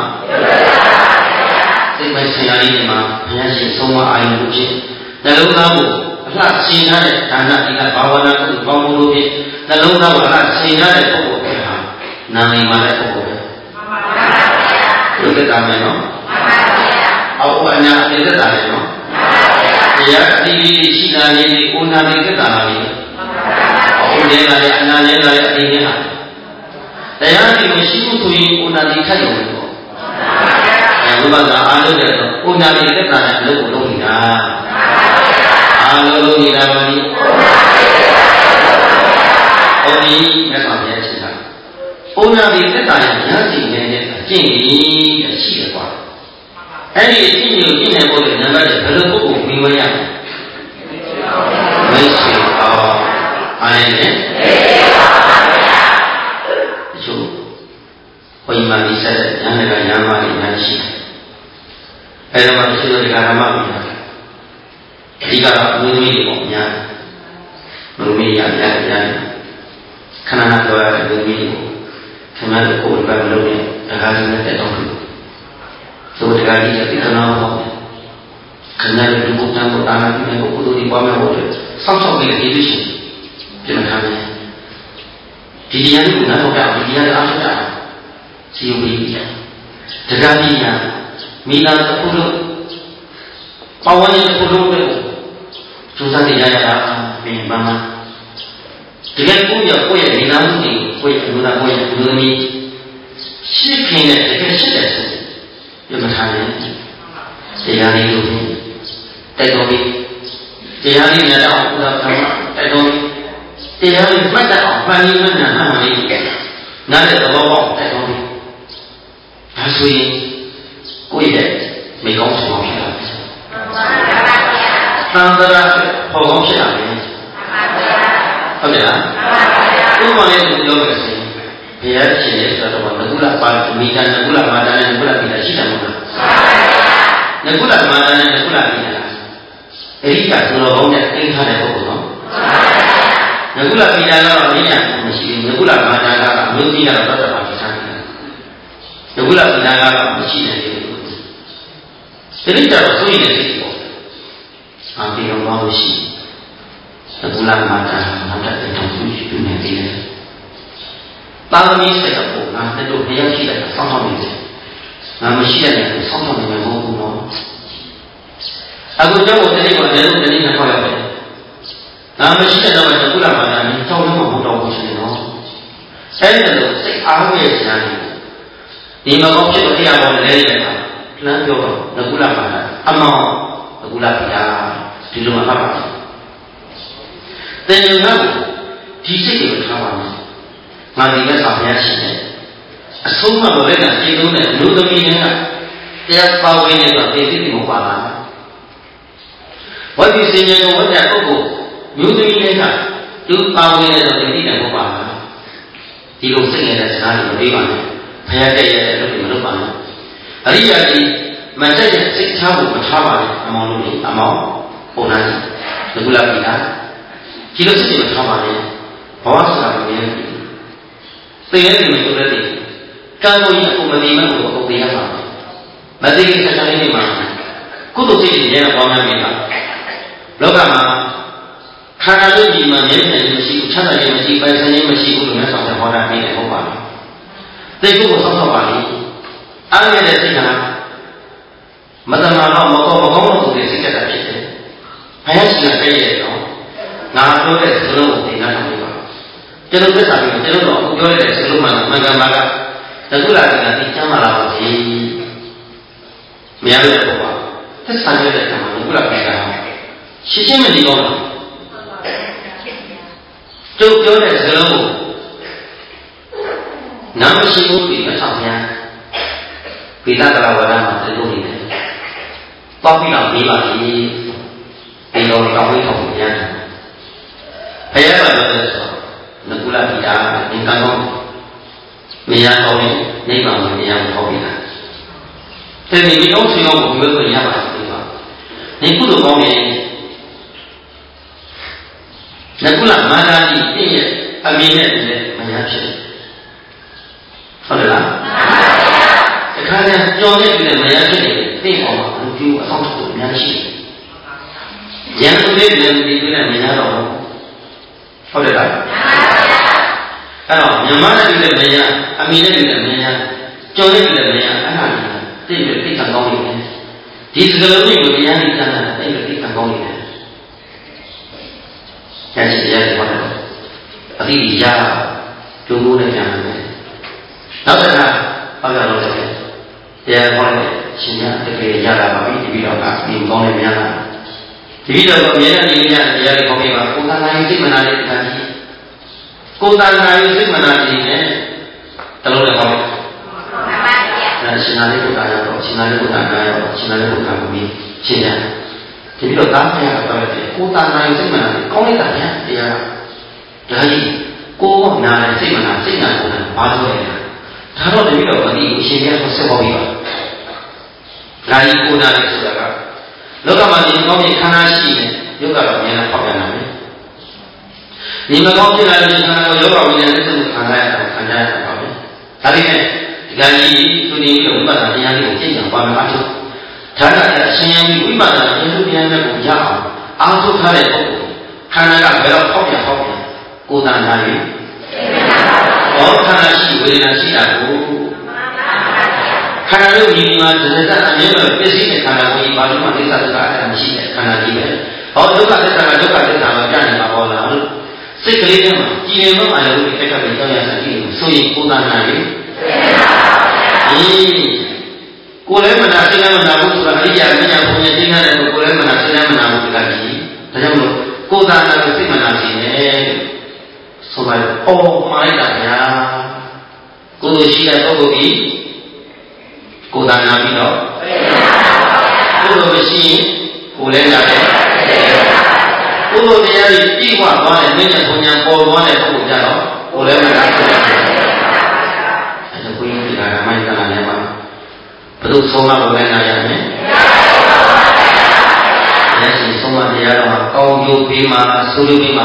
စိတ်ပိုင်းဆရာကြီးမှာဘုရားရှင်ဆုံးမအာရုံလို့ဖြစ်နှလုံးသားကိုအလှဆင်ထားတဲ့ဒါနတိကဘာဝနာကိုပေါင်းလို့ဖြစ်နှလုံးသားကိုအလှဆင်ထားတဲ့ပုဂ္ဂိုလ်ပဲဟာနာမည်မှာတဲ့ပုဂ္ဂိုလ်ပဲမှန်ပါဗျာဘုရားကမယ်နော်မှန်ပါဗျာအောက်အညာအသက်တာလေနော်မှန်ပါဗျာတရားအတိအကျရှိတာလေးကိုဥနာလေးသက်တာလေးမှန်ပါဗျာအောက်လေးကလည်းအနာလေးကလည်းအတိလေးဟာတရားဒီမရှိဘူးဆိုရင်ဥနာလေးခိုက်ရုံပဲပေါ့ဘုရားကအားလုံးတဲ့တော့ဥနာတိသက်တာနဲ့အလုပ်ကိုလုပ်နေတာအားလုံးလုပ်နေတာပါလိဟုတ်ပြီမြတ်စွာဘုရားရှင်ကဥနာတိသက်တာနဲ့ဉာဏ်စီနဲ့အကျင့်ကြီးရှိတယ်ကွာအဲ့ဒီအကျင့်ကိုကျင့်နေဖို့လည်းနံပါတ်ဘယ်လိုပုဂ္ဂိုလ်ပြီးဝရမလဲမရှိအောင်အားလည်းနဲ့တချို့ဘုရားမဒီဆက်တဲ့ဉာဏ်ကဉာဏ်ပါလိဉာဏ်ရှိတယ်အဲ့ဒါမှရှိတဲ့ကာရမမိတာအဓိကတော့အမျိုးသမီးတွေပေါ့များမလို့မရရရခဏခဏပြောရတဲ့အမျိုးသမီးတွေကိုခင်ဗျားတို့ကိုယ်ကမလုပ်နဲ့တခါစီနဲ့တက်တော့လို့သို့တခါကြီးကပြဿနာပေါ့ခင်ဗျားတို့ဘုရားကိုတာနာပြီးတဲ့ပုဂ္ဂိုလ်တွေပွားများဖို့စောင့်ရှောက်ပြီးရေးလို့ရှိရင်ပြန်ထားမယ်ဒီတရားကိုနားတော့ဒီတရားအားထုတ်တာစီယုံပြီးတခါကြီးကမိသားစုတစ်ခုလုံးပေါဝန်းကျင်တစ်ခုလုံးပဲစူးစမ်းနေရတာပြင်ပန်းမှာတကယ်ကိုယ့်ရဲ့ကိုယ့်ရဲ့မိသားစုတွေကိုယ့်ရဲ့လူသားကိုယ့်ရဲ့လူသမီးရှိခင်တဲ့တကယ်ရှိတဲ့ဆိုပြမထားနဲ့တရားလေးလို့တိုက်တော်ပြီးတရားလေးနဲ့တော့ဘုရားကတိုက်တော်ပြီးတရားလေးမှတ်တတ်အောင်မှန်ရင်မှန်မှန်မှန်လေးနားတဲ့သဘောပေါက်တိုက်တော်ပြီးဒါဆိုရင်ကိုယ့်ရဲ့မိကောင်းဆောင်ဖြစ်လာတယ်။သံသရာပေါ်ကောင်းဖြစ်လာတယ်။ဟုတ်တယ်လား။ဥပမာလေးကိုပြောမယ်ဆိုရင်ဘုရားရှင်ရဲ့ဆိုတော့ငကုလပါမိတာငကုလမာတာနဲ့ငကုလပိတာရှိတယ်မဟုတ်လား။ငကုလမာတာနဲ့ငကုလပိတာအရိကသူတော်ကောင်းနဲ့သိထားတဲ့ပုဂ္ဂိုလ်နော်။ငကုလပိတာကတော့အရိယာမရှိဘူး။ငကုလမာတာကအမျိုးကြီးကတော့တော့ပါဖြစ်ထားတယ်။ငကုလပိတာကတော့မရှိတယ်ဒီလိုတော့ဆိုရင်လည်းပေါ့အာဒီတော့ဘာလို့ရှိသဒ္ဒလမာတာနောက်တဲ့တောင်းစုရှိနေတယ်ပါရမီစတဲ့ပုံကတဲ့တို့ဘုရားရှိတဲ့ဆောင်းဆောင်နေတယ်ငါမရှိတဲ့ဆောင်းဆောင်နေမှာမဟုတ်ဘူးနော်အခုတော့တနေ့ကလည်းတနေ့နဲ့ခေါ်ရတယ်ငါမရှိတဲ့တော့သဒ္ဒလမာတာနဲ့ကြောက်လို့မဟုတ်တော့ဘူးရှင်နော်အဲ့ဒါလို့စိတ်အားရဲ့ဉာဏ်ဒီမှာကောဖြစ်တဲ့တရားပေါ်လဲနေတဲ့အခါလမ်းပြောတော့ငကုလပါတာအမောင်ငကုလပြာဒီလိုမှတ်ပါဘူး။တင်ယူတော့ဒီစိတ်ကိုထားပါမယ်။ငါဒီကဆောင်ရရှိတယ်။အဆုံးမဘဝကစိတ်လုံးနဲ့လူသမီးတွေကတရားပါဝင်နေတော့သိသိမဟုတ်ပါလား။ဝိပ္ပိစဉ္ဇေကိုဝတ်တဲ့ပုဂ္ဂိုလ်မျိုးသမီးတွေကသူပါဝင်နေတော့သိသိတယ်မဟုတ်ပါလား။ဒီလိုစိတ်နေတဲ့စကားတွေမပေးပါနဲ့။ဘုရားတည့်ရတဲ့လုပ်တွေမလုပ်ပါနဲ့။အရိယာကြီးမတက်တဲ့စိတ်ထားဖို့မထားပါနဲ့အမောင်လို့လေအမောင်ပုံနာကြီး 누구 랍니다. 기도 쓰지 못하면 보았으라고 해요. 때에는 또 그래. 깐고이 고마디만 고 고비야마. 마디기 사장님이만 고도지 얘는 보면입니다. 로가마 하나님이만 얘는 것이 차라리 것이 발생의 것이 그러면서 원하는 거 봐. 대구고 성서관이 안에 대해서 마다마가 먹고 먹고 그게 생겼다ဖြစ်တယ်. 하얀씨가 빼야죠. 나 그래 그런 거 되나 합니다. 저는 그 사람이 저는 또 교회에 들어만 마가마가 저들아가 있잖아라지. 미안해 봐. 태산에 대해서 누구라 그러니까 시심은 이거. 저 교회에 들어고 남시고 비가 상냐. 비다가라와라 들고리네. 빠삐랑 비바기 이거 가보이 가보냐. 배야가 되어서 누구라 비다 인간은 미야거리 네방을 미야고 거기다. 근데 미용 수용 그것도 이야기하니까. 니꾸도 거기 누구라 마다리 이게 아미네 마야치.ဟုတ်လားအခါကျကြော်နေပြီမရဖြစ်နေသိအောင်မှာလူကြီးအဆောင်ထုတ်အများကြီးရန်သူလေးလည်းဒီလိုနဲ့မရတော့ဘူးဟုတ်တယ်လားအဲ့တော့မြန်မာနဲ့ပြည်လည်းမရအမီနဲ့ပြည်လည်းမရကြော်နေပြည်လည်းမရအဲ့ဒါသိပြီးသိကံကောင်းနေတယ်ဒီစကလုံးတွေကိုတရားနဲ့ကျမ်းတာသိပြီးသိကံကောင်းနေတယ်ကျန်စီရတယ်ဟုတ်တယ်အတိအကျကျိုးမိုးနဲ့ကျမ်းတယ်နောက်တစ်ခါဘာကြောင့်လဲတရားဟောတယ်ရှင်များတကယ်ရတာပါပြီဒီပြီးတော့ကဒီကောင်းနေများလားဒီပြီးတော့အမြဲတမ်းဒီများတရားတွေဟောပြပါကိုယ်တန်ခါယူစိတ်မနာတဲ့တန်ကြီးကိုယ်တန်ခါယူစိတ်မနာတဲ့နဲ့တလုံးနဲ့ဟောတယ်အဲရှင်နာလေးကိုတာရတော့ရှင်နာလေးကိုတာရတော့ရှင်နာလေးကိုတာပြီးရှင်းတယ်ဒီပြီးတော့တားပြရတော့တယ်ကိုယ်တန်ခါယူစိတ်မနာတဲ့ကောင်းလိုက်တာဗျာတရားဒါကြီးကိုယ်ကနာတဲ့စိတ်မနာစိတ်နာကိုဘာလို့လဲဒါတော့တပည့်တော်မသိဘူးရှင်ပြတ်ဆက်ဟောပြီးပါဒါကြီးကိုနာလေးဆိုတာကလောကမှာဒီကောင်းတဲ့ခန္ဓာရှိတယ်ယုတ်ကတော့အများနဲ့ဖောက်ပြန်တာပဲဒီမကောင်းဖြစ်လာတဲ့ခန္ဓာကိုယောဂဝိညာဉ်နဲ့သူခံရတာခံရတာပါပဲဒါပေမဲ့ဒီကကြီးသူနေပြီးတော့ဝိပဿနာတရားလေးကိုကျင့်ကြံပါမယ်အားထုတ်ဒါကအရှင်ယံဝိပဿနာဉာဏ်တရားနဲ့ကိုရအောင်အားထုတ်ထားတဲ့ပုဂ္ဂိုလ်ခန္ဓာကဘယ်တော့ဖောက်ပြန်ဖောက်ပြန်ကိုယ်တန်တာယူဘောခန္ဓာရှိဝေဒနာရှိတာကိုခန္ဓာလို့ဒီမှာဇဇတအမြဲတမ်းပြည့်စုံတဲ့ခန္ဓာကိုဘာလို့မှသိစားတာအဲ့ဒါမရှိတဲ့ခန္ဓာကြီးပဲဟောဒုက္ခသစ္စာကဒုက္ခသစ္စာမှာပြနေမှာဟောလားလို့စိတ်ကလေးထဲမှာကြည်ရင်တော့အာရုံတွေတက်တက်ပြီးကြောင်းရစားကြည့်လို့ဆိုရင်ကိုယ်တန်တာယူအေးကိုယ်လည်းမနာစိတ်လည်းမနာဘူးဆိုတာအရိယာမညာဘုံရဲ့သိနေတဲ့ကိုယ်လည်းမနာစိတ်လည်းမနာဘူးဒီကကြီးဒါကြောင့်မလို့ကိုယ်တန်တာကိုစိတ်မနာခြင်းနဲ့ဆိုပါတော့အော်မှားလိုက်တာဗျာကိုယ်ရှိတဲ့ပုဂ္ဂိုလ်ကြီးကိုယ်တန်နာပြီးတော့ကိုယ်လိုမရှိရင်ကိုယ်လည်းလာတယ်ကိုယ်လိုတရားကြီးပြည့်ဝသွားတယ်မင်းနဲ့ဘုံညာပေါ်သွားတဲ့ပုဂ္ဂိုလ်ကြတော့ကိုယ်လည်းမလာဘူးအဲဒါကိုယ်ကြီးကဓမ္မယတနာနဲ့ပါဘယ်လိုဆုံးမလို့လည်းနာရမယ်လက်ရှိဆုံးမတရားတော့ကောင်းကျိုးပေးမှာဆိုလိုပေးမှာ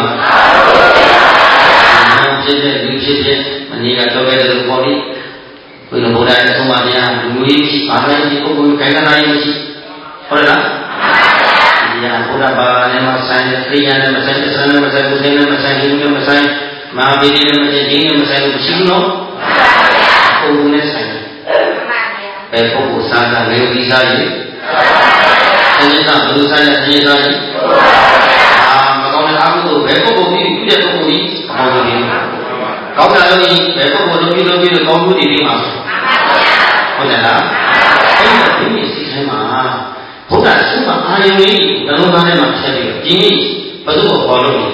ဖြစ်တဲ့လူဖြစ်တဲ့မနေ့ကတော့ခဲ့တယ်ပေါ်လိဘုရားဘုရားရဲ့ဆုံးမတရားလူကြီးရှိပါမယ်ဒီပုဂ္ဂိုလ်ခိုင်ခန္ဓာရေးမရှိဟုတ်လားဒီဟာဘုရားဘာနဲ့မဆိုင်တဲ့ခရိယာနဲ့မဆိုင်တဲ့ဆန္ဒနဲ့မဆိုင်ဘူးနဲ့မဆိုင်ဘူးနဲ့မဆိုင်မဟာဗေဒနဲ့မဆိုင်ခြင်းနဲ့မဆိုင်ဘူးရှိလို့ပုဂ္ဂိုလ်နဲ့ဆိုင်ဘယ်ပုဂ္ဂိုလ်စားတာလေဒီစားရေးအင်းစားဘုရားရဲ့အင်းစားရေးအာမကောင်းတဲ့အကုသိုလ်ဘယ်ပုဂ္ဂိုလ်ကြီးပြည့်တဲ့ပုဂ္ဂိုလ်ကြီးဟောတယ်ကောင်းတာလို့ဒီဘယ်ပုဂ္ဂိုလ်တို့ပြီးလို့ပြီးလို့ကောင်းမှုတွေပြီးမှာဟုတ်တယ်လားအဲ့ဒါဒီနေ့စီထဲမှာဘုရားဆုမအာယုန်ကြီးနှလုံးသားထဲမှာဆက်ပြီးဒီနေ့ဘယ်သူ့ကိုခေါ်လို့လဲ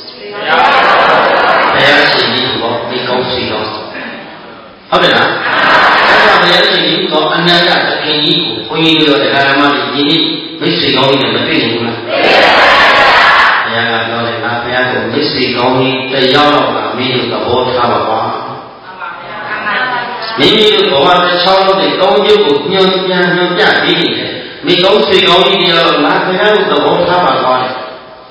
ဘုရားရှင်ကြီးကိုဒီကောင်းစီတော့ဟုတ်တယ်လားအဲ့ဒါဘုရားရှင်ကြီးကအနန္တသခင်ကြီးကိုဘုန်းကြီးတို့တရားဓမ္မတွေဒီနေ့မိတ်ဆွေကောင်းကြီးနဲ့မတွေ့ဘူးလားဘုရားကပြောတယ်ငါဘုရားကိုမိတ်ဆွေကောင်းကြီးတရားတော်ကမင်းတို့သဘောထားပါပါမိမိတို့ဘဝတစ်ချောင်းလုံးနဲ့ကောင်းကျိုးကိုညွှန်ပြညွှန်ပြပြီးနေတယ်မိကောင်းဆွေကောင်းကြီးတွေတော့ငါဘုရားကိုသဘောထားပါသွားတယ်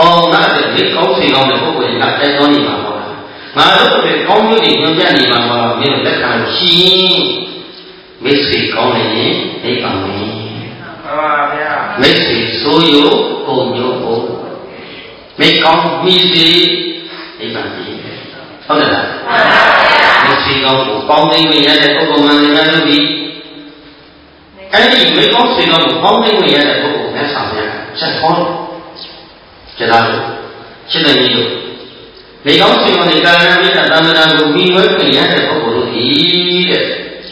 哦，那是没搞水高的，不过人家再找你嘛好了。那如果是搞有的人家你嘛好了，没有在看心，没水高的没办法。没水所有共有无，没高没水没办法。好的啦。没水高无，帮你们现在不过嘛，人家都比。哎，你没搞水高无，帮你们现在不过，那啥子呀？真好了。这大路，现在没有。没搞水高，你刚刚没在咱们那个民文会现在不过都低的。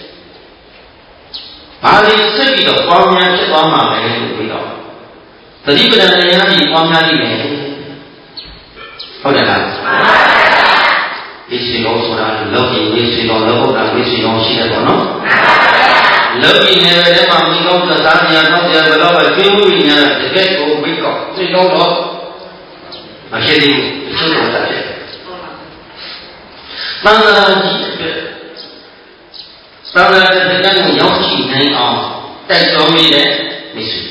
把你设计的方面去帮忙来有味道，这里不能人家的方面里面，好点啦。你水高说了，老几没水高，老不干没水高，洗得多喏。老几呢，在嘛没搞这三年，到现在老板最后一年了，这个都没搞，最高了。啊，现在收入大些。当然，你这个。当然，这是两个要求人啊，带教育的没事。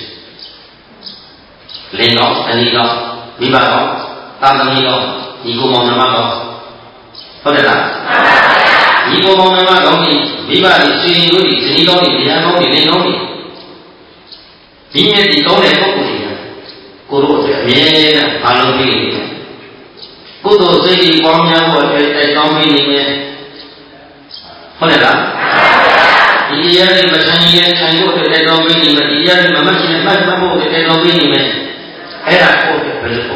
领导、等领导、明白高、大等领导，你给我忙什么高？好的啦。你给我忙什么高呢？明白的，虽然有的是领导的，人家高的领导的，今年的高来不固定的，过多这面的爬楼梯里面，过多这里光面或者在教育里面，好的啦。一样的嘛，成年成果的在装备里面，一样的嘛，慢慢慢慢慢的在装备里面，还然过的不是过。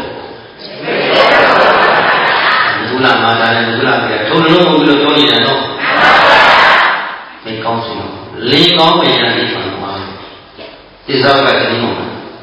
你不让嘛，当然不让的，头头弄不了教你人咯。没搞错，领导没人地方嘛，第三个是领导，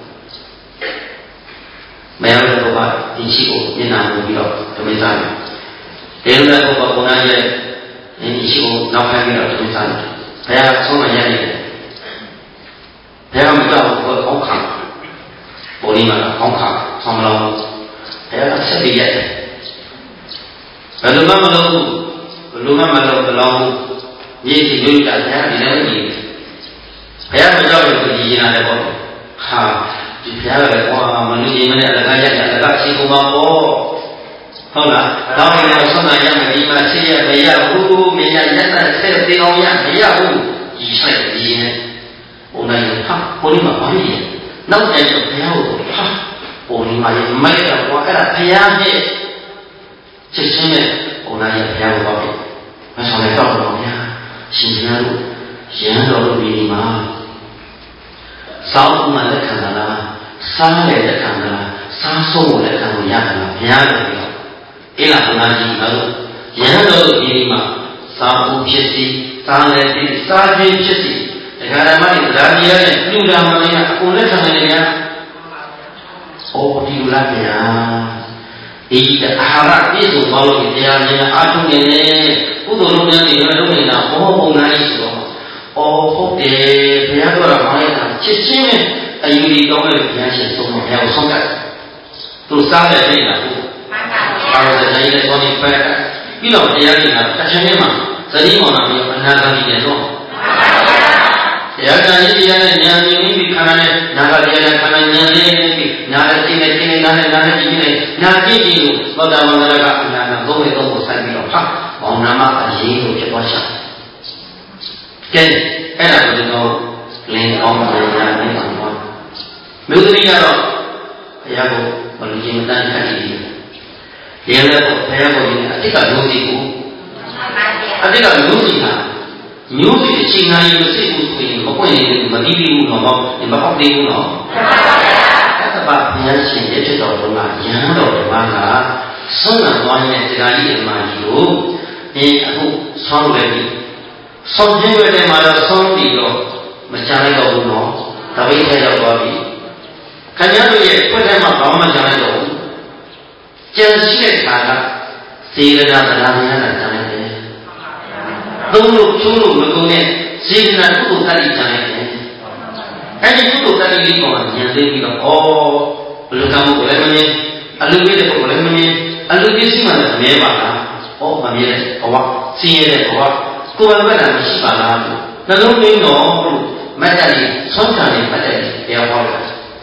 没有人不把第七个越南不遇到，都没啥的。第二个不把湖南人，第七个脑海遇到都没啥的。ဘုရားဆုံးမရနေတယ်ဘုရားမကြောက်ဘူးကောင်းခါပေါ်နေမှာကောင်းခါဆောင်းမလို့ဘုရားဆက်ပြီးရတယ်ဘယ်လိုမှမလုပ်ဘူးဘယ်လိုမှမလုပ်မလို့ညီစီမျိုးကြဘုရားဒီလည်းမကြည့်ဘုရားမကြောက်ဘူးဒီရင်ရတယ်ပေါ့ဟာဒီဘုရားလည်းကွာမလို့ရင်မနဲ့အလကားရရအလကားရှိကုန်ပါပေါ့ဟုတ်လားတော့ဒီလိုဆုံးမရမယ်ဒီမှာဆေးရမရဘူးမရရက်တဲ့ဆက်သေးအောင်ရမရဘူးဒီဆိုင်ဒီနဲ့ဘုံနိုင်ဟာဘုံမှာပါရည်နောက်တဲ့ဘုရားကိုဟာဘုံမှာရမိုက်တော့အဲ့ဒါဘုရားရဲ့ချက်ချင်းနဲ့ဘုံနိုင်ဘုရားကိုပါပြီမဆောင်လိုက်တော့တော့ဗျာရှင်ဘုရားတို့ရဟန်းတော်တို့ဒီမှာစောင်းမှလက်ခံတာလားစားတဲ့လက်ခံတာလားစားဆုံးလက်ခံလို့ရတာလားဘုရားလည်းပြောအေးလားဘုရားကြီးငါတို့ရဟန်းတော်တို့ဒီမှာစာဖို့ဖြစ်စီစားလည်းဒီစားခြင်းဖြစ်စီဒကာဓမ္မတွေဇာတိရနဲ့ပြုတာမှလည်းအကုန်လက်ခံနေကြ။အော်ဒီလိုလားဗျာ။ဒီအာဟာရပြည့်စုံသွားလို့တရားဉာဏ်အားထုတ်နေတယ်ကုသိုလ်လုပ်တဲ့နေရာလုပ်နေတာဘောပုံနာကြီးဆိုတော့အော်ဟုတ်တယ်ဘုရားတော်ကမှလည်းချစ်ချင်းနဲ့အယူဒီကောင်းတဲ့ဘုရားရှင်ဆုံးမဘုရားကိုဆုံးကတ်သူစားတယ်နေတာဟုတ်မှန်ပါဗျာ။အဲဒါလည်းလည်းသွားနေပဲပြီးတော့တရားကြီးကအချင်းချင်းမှာသတိမောင်နာပြီးအနာဂတ်ကြီးနဲ့တော့မှန်ပါဗျာ။တရားကြည်တရားနဲ့ဉာဏ်ကြီးပြီးခန္ဓာနဲ့နာဂတ်တရားနဲ့ခန္ဓာဉာဏ်လေးနဲ့ပြီးနာနဲ့သိနဲ့သိနဲ့နာနဲ့နာနဲ့ကြည့်နဲ့နာကြည့်ကြည့်လို့သောတာပန်ကလည်းကအနာဂတ်သုံးဝေသုံးကိုဆိုင်ပြီးတော့ဟာဘောင်နာမအရေးကိုဖြစ်သွားရှာ။ကဲအဲ့ဒါကိုတော့လင်းအောင်ပြန်ရနိုင်ပါတော့။မြို့သမီးကတော့ဘုရားကိုဘလူကြီးမတန်းခတ်ကြည့်တယ်။ဒီလည်းဘုရားကိုအတိတ်ကမျိုးစီကိုအတိတ်ကမျိုးစီဟာမျိုးစီအချိန်တိုင်းမစိတ်ဘူးဆိုရင်မပွင့်နေဘူးမပြီးဘူးတော့မဟုတ်သေးဘူးတော့အဲ့ဒါပါဘုရားရှင်ရဲ့ဖြစ်တော်ဘုရားရဟန်းတော်ဓမ္မကဆုံးမသွားရင်တရားကြီးအမှန်ကြီးကိုဒီအခုဆောင်းလည်းပြီးဆောင်းခြင်းတွေမှာတော့ဆောင်းပြီးတော့မချလိုက်တော့ဘူးနော်တပိတ်ထဲရောက်သွားပြီခင်ဗျားတို့ရဲ့ဖွင့်ထဲမှာဘာမှမချလိုက်တော့ဘူးကြံရှိတဲ့ခါကစေရနာဗလာမြတ်တာချလိုက်တယ်သုံးလို့ချိုးလို့မကုန်နဲ့စေရနာကုသိုလ်တတ်ပြီးချလိုက်တယ်အဲ့ဒီကုသိုလ်တတ်ပြီးလေးကောင်ကဉာဏ်သိပြီးတော့ဩဘလူကံကိုလည်းမမြင်အလူပေးတဲ့ပုဂ္ဂိုလ်လည်းမမြင်အလူပစ္စည်းမှလည်းမမြဲပါလားဩမမြဲတဲ့ဘဝစင်းရဲတဲ့ဘဝကိုယ်ပိုင်ဘက်ကမရှိပါလားနှလုံးသွင်းတော့မတ်တရီဆုံးခံတဲ့မတ်တရီတရားဟောတယ်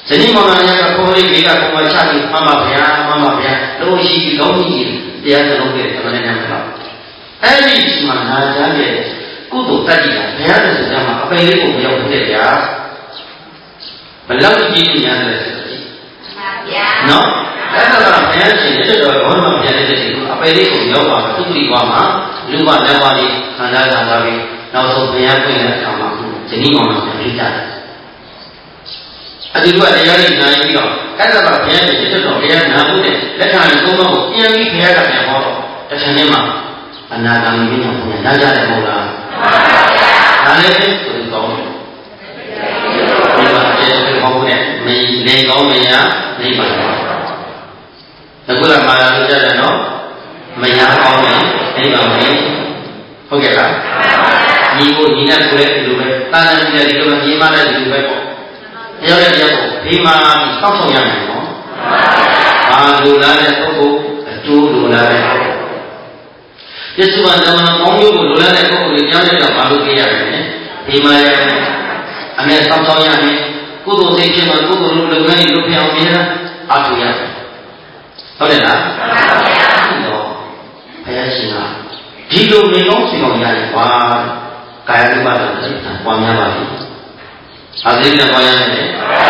ဇနီးမောင်နှံရဲ့ခေါ်လေးမိကပုံမှန်ချပြီးမမဗျာမမဗျာလို့ရှိပြီးကောင်းကြီးတရားစလုံးနဲ့သမဏေနဲ့မလို့အဲ့ဒီဒီမှာနာကြတဲ့ကုသိုလ်တတ်ကြည့်တာဘုရားရဲ့စကားမှာအပေလေးကိုမရောက်တဲ့ကြာဘလောက်ကြည့်နေရတယ်ဆိုတော့မှန်ဗျာနော်အဲ့ဒါကဘုရားရှင်တဲ့တော်ဘောဓမပြန်တဲ့ဒီအပေလေးကိုရောက်ပါသုတိဘွားမှာလူဘလက်ဘွားလေးခန္ဓာခန္ဓာပြီးနောက်ဆုံးဘုရားပြင်တဲ့အခါမှာဇနီးမောင်နှံပြန်ကြတယ်အဒီကတရားလေးနိုင်ပြီးတော့အဲ့ဒါကဘုရားရှင်တဲ့တော်ဘုရားနာမှုနဲ့လက်ခံရင်သုံးတော့ပြန်ပြီးဘုရားကပြန်ဟောတော့တခါနဲ့မှအနာဂါမိမြတ်ဘုရားနားကြတယ်မဟုတ်လားမှန်ပါဗျာဒါလည်းဆိုပြီးကောင်းတယ်ဒီမှာကျေစုဟောဖို့နဲ့မင်းနေကောင်းမရနေပါတော့အခုလည်းမာယာလို့ကြတယ်နော်မရကောင်းရင်နေပါမယ်ဟုတ်ကဲ့လားညီကိုညီနဲ့ကိုလည်းဒီလိုပဲတာဏညီနဲ့ဒီလိုပဲညီမနဲ့ဒီလိုပဲပေါ့တရားနဲ့တရားကိုဒီမှာစောင့်ဆောင်ရမယ်နော်ဘာလိုလားတဲ့ပုဂ္ဂိုလ်အကျိုးလိုလားတဲ့ပုဂ္ဂိုလ်ယစ္စဝဓမ္မကောင်းကျိုးကိုလိုလားတဲ့ပုဂ္ဂိုလ်ကြားတဲ့တော့ဘာလို့ကြရမလဲဒီမှာရအမြဲစောင့်ဆောင်ရမယ်ကုသိုလ်စိတ်ဖြစ်မှကုသိုလ်လုပ်ငန်းတွေလုပ်ပြအောင်များအားထုတ်ရမယ်ဟုတ်တယ်လားမှန်ပါဗျာတော့ဘုရားရှင်ကဒီလိုနေကောင်းစီအောင်ရတယ်ကွာကာယ ानु ပါဒစိတ်ကပွားများပါလိမ့်အားသိနဲ့ပွားရမယ်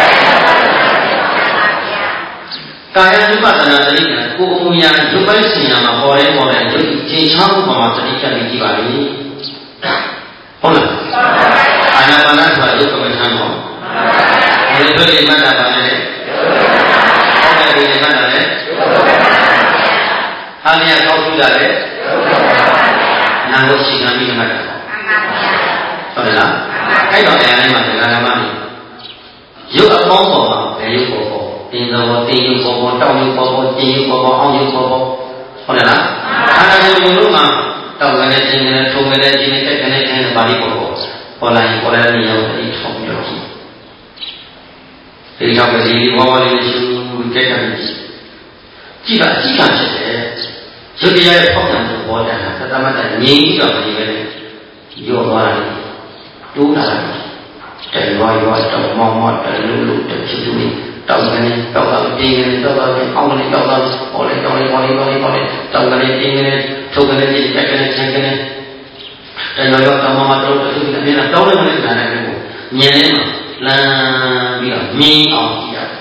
ကာယ ानु ပါဒနာစိတ်ကကိုယ်အမူအရာရုပ်ပိုင်းစဉ်ရမှာပေါ်တယ်ပေါ်တယ်ရုပ်ကျင်ချောင်းပေါ်မှာစိတ်ကပ်ပြီးကြည့်ပါလိမ့်ဟုတ်လားအာနာပါနဆိုတာရုပ်ကမ္မထံပေါ့ဘယ်လိုလဲမှတ်တာပါလဲဟုတ်တယ်ဒီမှတ်တာလဲဟာလျာကောက်ထူတာလဲနာကိုရှိခံပြီးမှတ်တာဟုတ်တယ်လားအဲ့တော့တရားတိုင်းမှာဒီကရမကြီးရုပ်အပေါင်းပေါ်မှာဘယ်ရုပ်ပေါ်ပေါ်တင်သောတင်ရုပ်ပေါ်ပေါ်တောင်းရုပ်ပေါ်ပေါ်တင်ရုပ်ပေါ်ပေါ်အောင်ရုပ်ပေါ်ပေါ်ဟုတ်တယ်လားအာနာကိုရုပ်မှာတောင်းကနေခြင်းနဲ့ထုံကနေခြင်းနဲ့တက်ကနေခြင်းနဲ့ပါဠိပေါ်ပေါ်ပေါ်လာရင်ပေါ်လာတဲ့ရောက်တဲ့ထုံပြီးတော့ကြည့်ဒီတော့ကလေးဘောဘောလေးရှုကြက်တယ်ကြည့်ပါကြည့်ပါဖြစ်တယ်ရုပ်တရားရဲ့ဖောက်ပြန်မှုပေါ်တာသတ္တမတ္တငြိမ်းပြီးတော့ဒီပဲရောသွားတယ်တိုးလာတယ်တယ်ရောရောတော့မောင်မောင်တယ်လူလူတချူချူတောက်ကနေတောက်တာပြင်းကနေတောက်တာအောင်းကနေတောက်တာဟောလေတောက်လေဟောလေဟောလေဟောလေတောက်ကနေပြင်းကနေထုတ်ကနေပြက်ကနေချက်ကနေတယ်ရောရောတော့မောင်မောင်တော့သူကလည်းတောက်လို့မနေနိုင်ဘူးညင်နေမှာလမ်းပြီးတော့မြင်းအောင်ကြည့်ရတယ်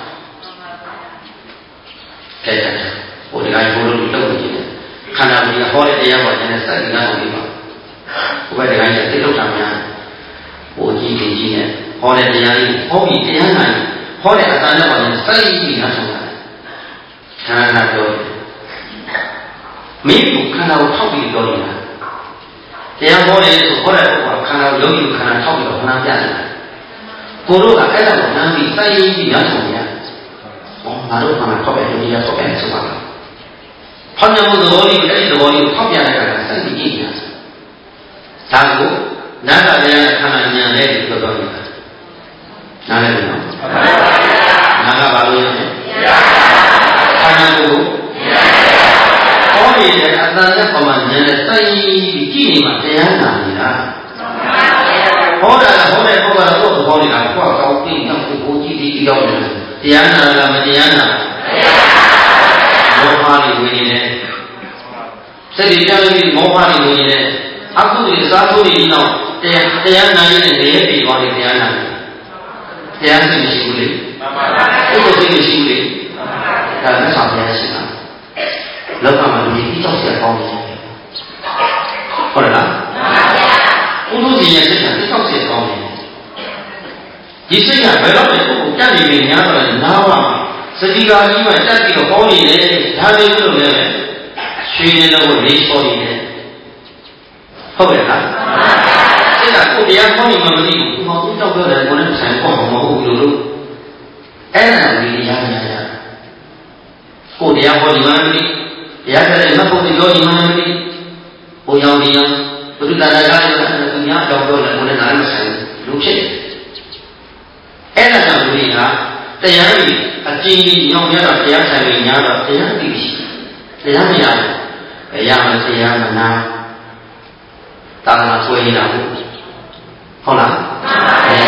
ကဲတယ်ဟိုဒီတိုင်းဘိုးတို့လောက်နေတယ်ခန္ဓာကိုယ်ဟောတဲ့တရားပေါ်တဲ့စိုက်နာကိုပြီးပါဘုရားတရားကြီးသိလို့တာများဟိုကြည့်ကြည့်ကြီးနဲ့ဟောတဲ့တရားကြီးဟောပြီးတရားနိုင်ဟောတဲ့အတန်နဲ့ပေါ်တဲ့စိုက်ပြီးနားဆုံးတာခန္ဓာပြောမင်းကခန္ဓာကိုထောက်ပြီးပြောနေတာတရားဟောတယ်ဆိုဟောတဲ့ပုဂ္ဂိုလ်ကခန္ဓာကိုယောဂီခန္ဓာထောက်ပြီးတော့ခန္ဓာပြနေတာကိုတို့ကအဲ့ဒါကိုနားပြီးစိုက်ပြီးနားဆုံးရဟောငါတို့ခန္ဓာထောက်ပြီးတရားထောက်ပြီးဆိုပါလားဖောင်းညမှုသဘောလေးအဲ့ဒီသဘောလေးကိုထောက်ပြတဲ့အခါကျစိုက်ပြီးကြည့်နေတာဒါကိုနာကတရားနဲ့ခန္ဓာဉာဏ်နဲ့ပြောတော့နေတာနားလည်ပြီနော်နာကဘာလို့လဲခန္ဓာကိုယ်ဟောနေတဲ့အတန်နဲ့ပမာဉာဏ်နဲ့စိုက်ပြီးကြည့်နေမှတရားနာနေတာဟောတာဟောတဲ့ပုဂ္ဂိုလ်ကတော့သဘောနေတာကိုယ်ကောင်းပြီးတော့ကိုကြည့်ပြီးပြီးတော့တရားနာလားမတရားနာမောဟလေးဝင်နေတယ်စိတ်ကြံပြီးမောဟလေးဝင်နေတယ်အခုဒီစားဖို့ဒီတော့တရားတရားနာရတဲ့နေရာတွေပေါ်နေတရားနာတရားစိတ်မရှိဘူးလေမှန်ပါပါဘုရားစိတ်မရှိဘူးလေဒါလက်ဆောင်တရားရှိတာလောကမှာလူကြီးကြောက်စရာကောင်းတယ်ဟုတ်လားမှန်ပါဗျာဘုရားရှင်ရဲ့စိတ်ကကြောက်စရာကောင်းတယ်ဒီစိတ်ကဘယ်တော့မှကိုယ်ကိုကြက်နေနေညာတော့နားပါစတိကာကြီးမှတက်ပြီးတော့ဟောနေတယ်ဒါလေးလို့လည်းရွှေနေတော့လေးချောနေတယ်ဟုတ်ကဲ့လားစိတ်ကကိုတရားဟောနေမှမသိဘူးဒီမှာသူတောက်ပြောတယ်ကိုလည်းဆိုင်ပေါ့မဟုတ်ဘူးလို့အဲ့ဒါလေးတရားညာရကိုတရားဟောနေမှမသိတရားကြတဲ့မဟုတ်ဘူးပြောနေမှမသိဘုံရောင်ဒီရောဘုဒ္ဓတာကားရောသူများတောက်ပြောတယ်ကိုလည်းနားမဆိုင်ဘူးလူဖြစ်အဲ့ဒါကြောင့်လူတွေကတရားကြီးအကျဉ်းကြီးညောင်းရတော့တရားဆိုင်ပြီးညာတော့တရားသိရှိတရားမရဘူးဘယ်ရမတရားမနာတာနာဆွေးနေတာဟုတ်လားမှန်ပါဗျာတရား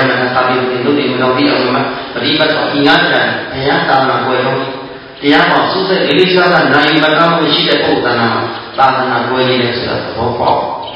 mana sabi itu di menawi orang beribat ingatkan ayat tanah kue ini dia mau susah ini sekarang naik macam mesti ada tanah tanah kue ini sudah terpokok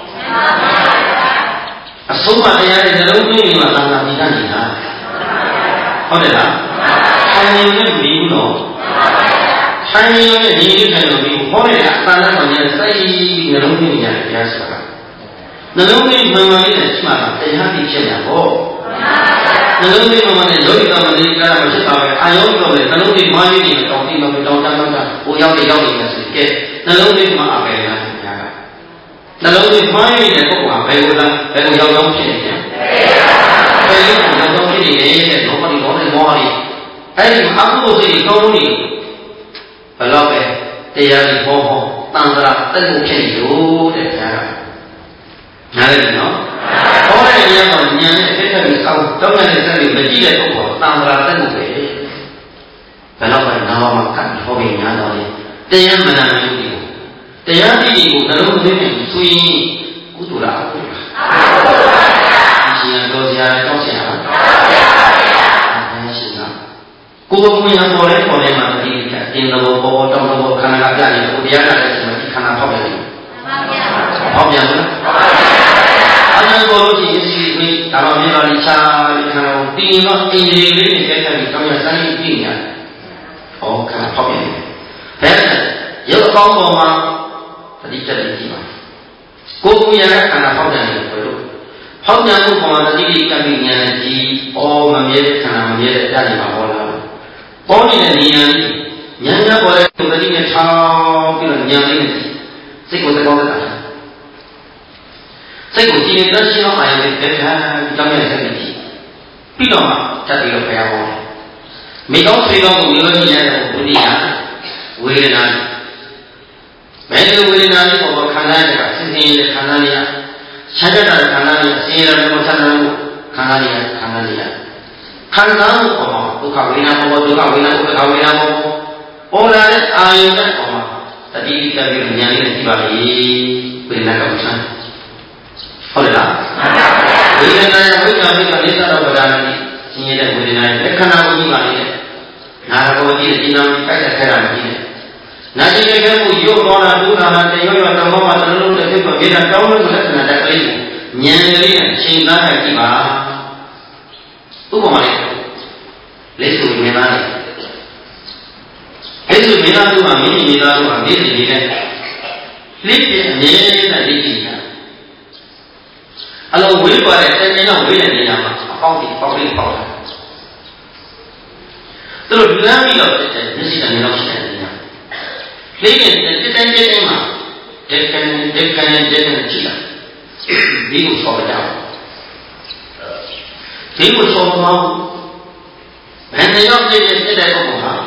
semua dia di dalam ini tanah kita ni lah ada tak hanya ini bingung hanya ini ni kan bingung boleh tanah mana saya di dalam ini ya biasa dalam ini memang ini cuma terjadi macam apa dalam ini memang ini jadi kalau mereka macam apa ayam kalau dalam ini mana ini kalau ini kalau dalam dalam dalam oh yang ini yang ini sedikit dalam ini cuma apa yang ada dalam ini mana ini kok apa yang dalam yang yang yang sedikit apa yang yang yang sedikit ni nomor ni nomor ni nomor ni eh aku tu jadi kau ni kalau eh tiada di bawah tangga tengok cendol deh Nalai no, orang yang punya kita ni kau, kau yang kita ni berjaya tu, tanggal tentu be. Kalau pada nama makan, kau punya nama ni, tiada mana yang itu, tiada itu kalau tu ni sui, kutu lah, kutu lah. Siapa tu siapa tu siapa? Siapa siapa? Kutu punya boleh boleh mana ni, tinggal bawa bawa bawa kanan kanan ni, kudian ada semua di kanan apa ni? Apa yang tu? Anak guru sih ni kalau ni lari cari kalau tinggal ini ini kita ni kami asal tinggal. Oh kerana apa ni? Hanya, jauh kau bawa tadi jadi apa? Kau punya kerana apa yang perlu? Apa yang tu bawa tadi kami ni jadi oh mampu kerana mampu jadi apa bola? Kau ni ni ni nyanya boleh tu tadi ni tahu kira nyanya ni, sekau sekau tak. Saya kau sini dah siapa yang berkata kami ada ni, pilih mana jadi lo kaya orang. Mereka pilih orang ni yang dunia, wirinan. Mereka wirinan ni kau kanan ni, sini ni kanan ni, saja dah kanan ni, sini dah macam mana kanan ni, kanan ni. Kanan tu apa? Tu kau wirinan apa? Tu kau wirinan, tu kau wirinan apa? Orang ni ayat apa? Tadi kita wirinan ni tiba lagi wirinan kau macam. Boleh tak? Wirinan yang kita kita ni tak ada benda ni. Sini ada wirinan. Lekas nak uji mana ni? Nak kau uji ni nama kita kerana ni. Nanti kita uji orang tu nama tengok yang tahu macam mana tu kita kita tahu ni mana nak ada kali. Nyari ni cinta hati bah. Tu mana? Lesu ni mana? Lesu ni mana tu mana? Ini ni mana tu mana? Ini ni ni. Lesu ni ni ni ni. Kalau boleh buat, saya ni nak boleh ni nama, apa ni, apa ni, apa ni. Terus bila ni lah, mesti kami nak siapa ni. Lepas kita jadi ni mah, dekan dekan dekan cila, bingung soal jauh, bingung soal mau. Mana yang jadi jadi apa muha?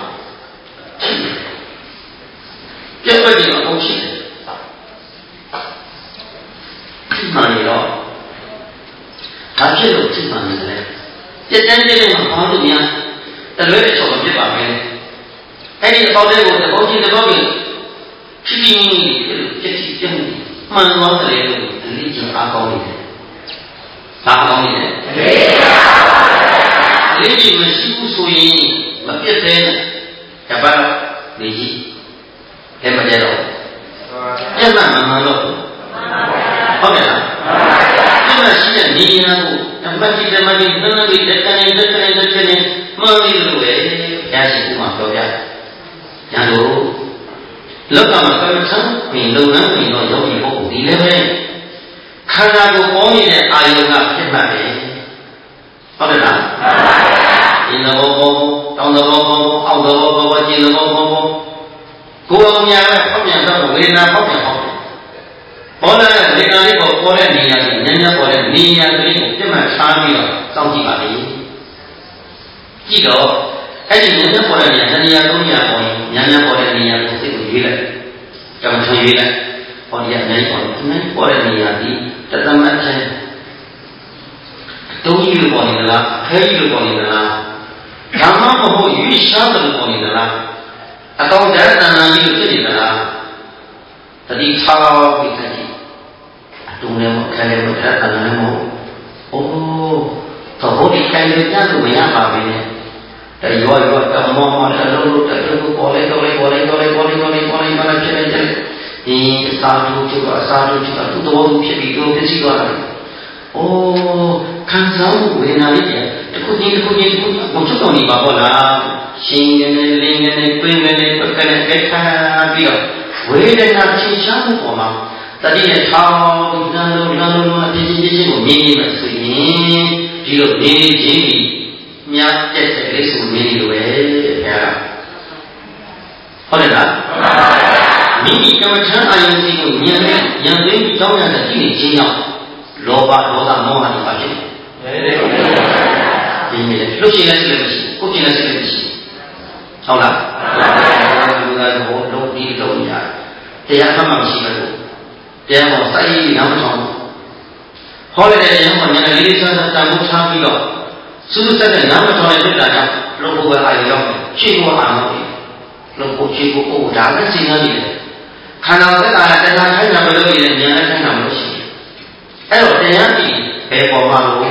Siapa dia nak uji? Mana dia? Tapi lo cuma ni lah. Jadi jadi macam mana ni? Terlalu soal je apa ni? Ini kalau dia buat, kalau dia buat ni, sini jadi jadi mana orang terlalu ini cuma akal ni. Akal ni. Ini mesti usui, mesti sen. Siapa? Biji. Siapa dia lo? Siapa nama lo? Okey tak? Masih ni aku, masih ada masih mana ni dekat ni dekat ni dekat ni, mana ni tu eh, ya sih cuma kau ya, yang tu, lepas macam macam, minum nak minum jauh ibu di lepas, kerana aku kau ni le ayu nak siapa ni, apa dah? Ini apa? Tahu apa apa? Tahu apa apa? Ini apa apa? Kau punya apa punya tahu? Ini apa punya apa? Orang ni nanti kau orang ni yang ni, ni orang ni yang ni, cuma kami lah, tahu tiba ni. Jika, ini ni orang ni, ni yang tu yang orang, ni orang ni yang tu sih hilang, jangan cuma hilang. Orang yang ni orang, ni orang ni yang ni, tetap macam, tu hidup orang ni lah, hidup orang ni lah. Kamu mahu hidup satu orang ni lah, atau jangan nanti itu ni lah. Tadi kalau kita ni, tunggu yang kalian berada dalam oh, တော့ဘုရားခိုင်လို့ကြားလို့မရပါဘူးနဲ့တရွာရွာတမောမောတလုံးလုံးတလုံးကိုပေါ်လိုက်တော့လိုက်ပေါ်လိုက်တော့လိုက်ပေါ်လိုက်တော့လိုက်ပေါ်လိုက်တော့ဖြစ်နေတယ်ဒီအစာတို့ကျတော့အစာတို့ကျတော့သူ့တော်ဘူးဖြစ်ပြီးတော့ဖြစ်စီသွားတယ်အိုးခံစားမှုဝေဒနာလေးတွေတခုချင်းတခုချင်းတခုချင်းဘုံချုပ်တော်နေပါဘောလားရှင်ငယ်နဲ့လင်းငယ်နဲ့တွင်းငယ်နဲ့ပကနဲ့ကြိုက်ထားပြီးတော့ဝေဒနာချင်းချမှုပေါ်မှာတတိယထောင်းဒီနာလုံးနာလုံးအပြည့်ချင်းချင်းကိုမြင်နေမှဆိုရင်ဒီလိုမြင်နေခြင်းဒီမြတ်တဲ့တဲ့ဆိုမြင်နေလို့ပဲခင်ဗျာဟုတ်တယ်လားမိမိကမ္မထမ်းအာယုန်ကိုဉာဏ်နဲ့ဉာဏ်သိကြောင်းရတဲ့ကြည့်နေခြင်းကြောင့်လောဘဒေါသမောဟတွေပါဖြစ်တယ်ဒီနေ့လှုပ်ရှင်လည်းစိတ်လည်းမရှိကိုယ်ကျင်လည်းစိတ်လည်းမရှိဟုတ်လားလူသားတို့လုံးပြီးလုံးရတရားမှမရှိဘူးတရားပေါ်စိုက်ပြီးနောက်မဆောင်ဟောတဲ့တရားမှာဉာဏ်လေးလေးဆန်းဆန်းတန်ဖိုးထားပြီးတော့စူးစက်တဲ့နောက်မဆောင်တဲ့ဖြစ်တာကြောင့်လောဘကအာရုံရောက်ရှေ့ဘောအာရုံလောဘရှေ့ဘောကိုဒါလည်းစဉ်းစားနေတယ်ခန္ဓာသက်တာတရားခိုင်းတာမလို့ရင်ဉာဏ်နဲ့ခိုင်းတာမလို့ရှိတယ်အဲ့တော့တရားကြည့်ဘယ်ပေါ်မှာလို့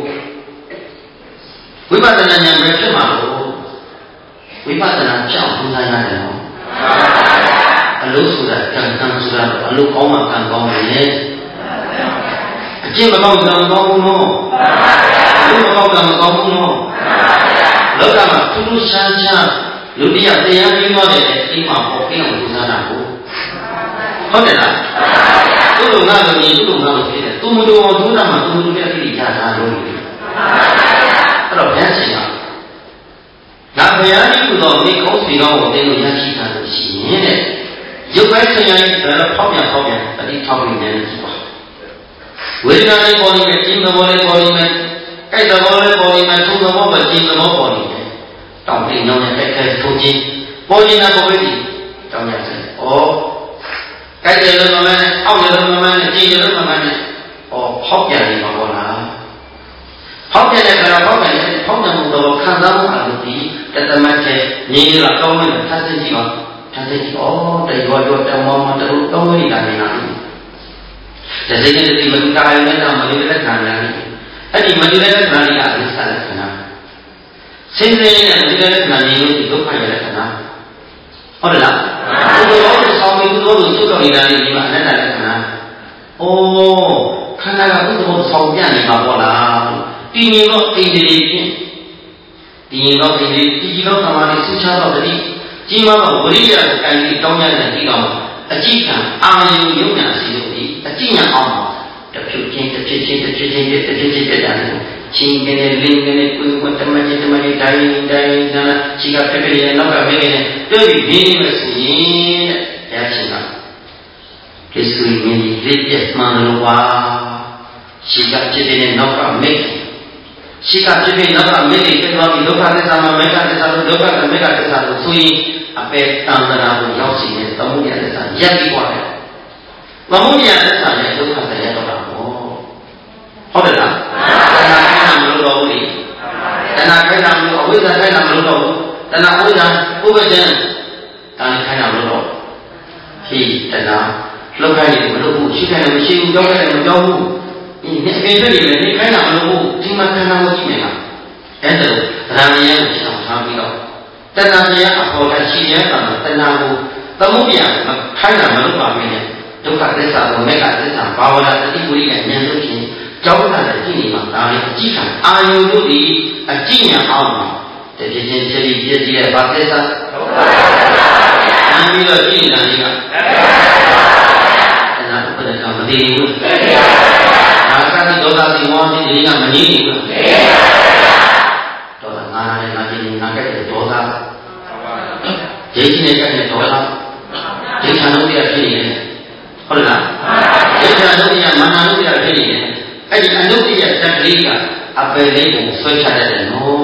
ဝိပဿနာဉာဏ်ပဲဖြစ်မှာလို့ဝိပဿနာကြောင့်ဘုရားရတယ်နော်အလို့ဆိုတာကံကံဆိုတာအလို့ကောင်းမှကံကောင်းတယ်အကျင့်မကောင်းကံမကောင်းဘူးနော်အလို့မကောင်းကံမကောင်းဘူးနော်လောကမှာထူးထူးခြားခြားလူတရားတရားပြီးတော့တယ်အိမ်မှာပေါ်ပြီးအောင်ဘုရားတာကိုဟုတ်တယ်လားသူ့လိုငါလိုမြင်သူ့လိုငါလိုဖြစ်တယ်သူမတော်အောင်ဒုက္ခမှာသူမတော်တဲ့အဖြစ်ရတာလို့အဲ့တော့ဘယ်ချိန်ကငါဘုရားကြီးဟူသောမိခေါင်းစီကောင်းကိုသင်တို့ရရှိတာလို့ရှိရင်တဲ့ရုပ်ပိုင်းဆိုင်ရာတော့ဖောက်ပြန်ဖောက်ပြန်တတိထောက်ပြီးနေတယ်ဆိုပါဝေဒနာလေးပေါ်နေမယ်ကျင်းသဘောလေးပေါ်နေမယ်အဲ့သဘောလေးပေါ်နေမယ်ထုံသဘောပဲကျင်းသဘောပေါ်နေတယ်တောင်းပြီးနောက်နဲ့တိုက်ခိုက်ထိုးခြင်းပေါ်နေတာပေါ်ပြီတောင်းရစေဩကြိုက်တယ်လို့မှလည်းအောက်တယ်လို့မှလည်းကြည်တယ်လို့မှလည်းဩဖောက်ပြန်နေမှာပေါ့လားဖောက်ပြန်တဲ့ခါဖောက်ပြန်တဲ့ဖောက်ပြန်မှုတော့ခံစားမှုအလုပ်ဒီတသမတ်တဲ့ညီလာကောင်းလို့ထပ်သိကြည့်ပါထပ်သိကြည့်ဩတရွာရွာတမောမတလို့ကောင်းနေတာနေတာတစိမ့်တဲ့ဒီမတူတာရုံနဲ့တော့မလေးလက်ခံလာတယ်အဲ့ဒီမလေးလက်ခံလာရအစ္ဆာလက်ခံလာစင်းစင်းနဲ့မလေးလက်ခံလာရင်ဒုက္ခရလက်ခံလာဟုတ်တယ်လားဘုရားကိုဆောင်းပြီးဘုရားကိုစွတ်တော်နေတာလေးဒီမှာအနတ္တလက္ခဏာ။အိုးခန္ဓာကဘုရားကိုဆောင်းပြနေမှာပေါ့လား။ဒီရင်တော့အိန္ဒြေဖြင့်ဒီရင်တော့အိန္ဒြေဒီကြီးတော့သမာဓိဆူချတော့တတိကြီးမားတော့ဝိရိယကိုကိုင်ပြီးတောင်းရတဲ့ဒီကောင်အကြည့်ခံအာယုယုံညာစီလို့ဒီအကြည့်ညာအောင်တဖြုတ်ချင်းတစ်ဖြစ်ချင်းတစ်ဖြစ်ချင်းတစ်ဖြစ်ချင်းတက်တာချင်းကနေလင်းကနေကိုယ်ကတမကြီးတမကြီးတိုင်းတိုင်းနာချီကပြပြရဲ့နောက်ကမင်းနဲ့တွေ့ပြီးနေမယ်ဆိုရင်တဲ့ဘုရားရှင်ကကိစ္စရင်းကြီးလက်ပြမှန်လို့ပါချီကပြပြရဲ့နောက်ကမင်းချီကပြပြနောက်ကမင်းတွေတက်သွားပြီးဒုက္ခသစ္စာမှာမေတ္တာသစ္စာလို့ဒုက္ခကမေတ္တာသစ္စာလို့ဆိုရင်အပေတန်တရာကိုရောက်စီတဲ့သမုဒယသစ္စာရပ်ပြီးသွားတယ်သမုဒယသစ္စာနဲ့ဒုက္ခတရားတော့တာပေါ့ဟုတ်တယ်လားတဏှာခိုင်းတာမလို့တော့ဘူးလေတဏှာခိုင်းတာမလို့အဝိဇ္ဇာခိုင်းတာမလို့တော့ဘူးတဏှာဝိဇ္ဇာဥပ္ပဒံဒါလည်းခိုင်းတာမလို့တော့ဟိတဏှာလောက်ခိုင်းတယ်မလို့ဘူးရှိခိုင်းတယ်မရှိဘူးကြောက်ခိုင်းတယ်မကြောက်ဘူးဒီအပြင်ဖြစ်နေတယ်ဒီခိုင်းတာမလို့ဘူးဒီမှာခန္ဓာကိုကြည့်နေတာအဲ့ဒါဗရမယကိုရှောင်ထားပြီးတော့တဏှာတရားအပေါ်ကရှိရတာတဏှာကိုသမုဒယခိုင်းတာမလို့ပါပဲဒုက္ခသစ္စာကိုမေဃသစ္စာဘာဝနာတတိဝိရိယဉာဏ်လို့ရှိရင်ကြောက်တာလည်းကြည့်နေမှာဒါလည်းအကြည့်ခံအာယုတို့ဒီအကြည့်ညာအောင်မှာတပြည့်ချင်းဖြစ်ပြီးပြည့်စည်တဲ့ဘာသစ္စာဒုက္ခသစ္စာပါဗျာ။ပြီးတော့ကြည့်နေတာကြီးကအဲ့ဒါဥပဒေကမတည်ဘူး။ဒါကတိဒေါသတိမောဟတိဒီကမငြိဘူး။ဒေါသငါနဲ့ငါကြည့်နေငါကဲ့တဲ့ဒေါသဒိဋ္ဌိနဲ့ကဲ့တဲ့ဒေါသဒိဋ္ဌာနုတ္တိယဖြစ်နေတယ်ဟုတ်လားဒိဋ္ဌာနုတ္တိယမာနနုတ္တိယဖြစ်နေတယ်အဲ့ဒီအနုတ္တိယဓာတ်ကလေးကအပယ်လေးကိုဆွဲချတတ်တယ်နော်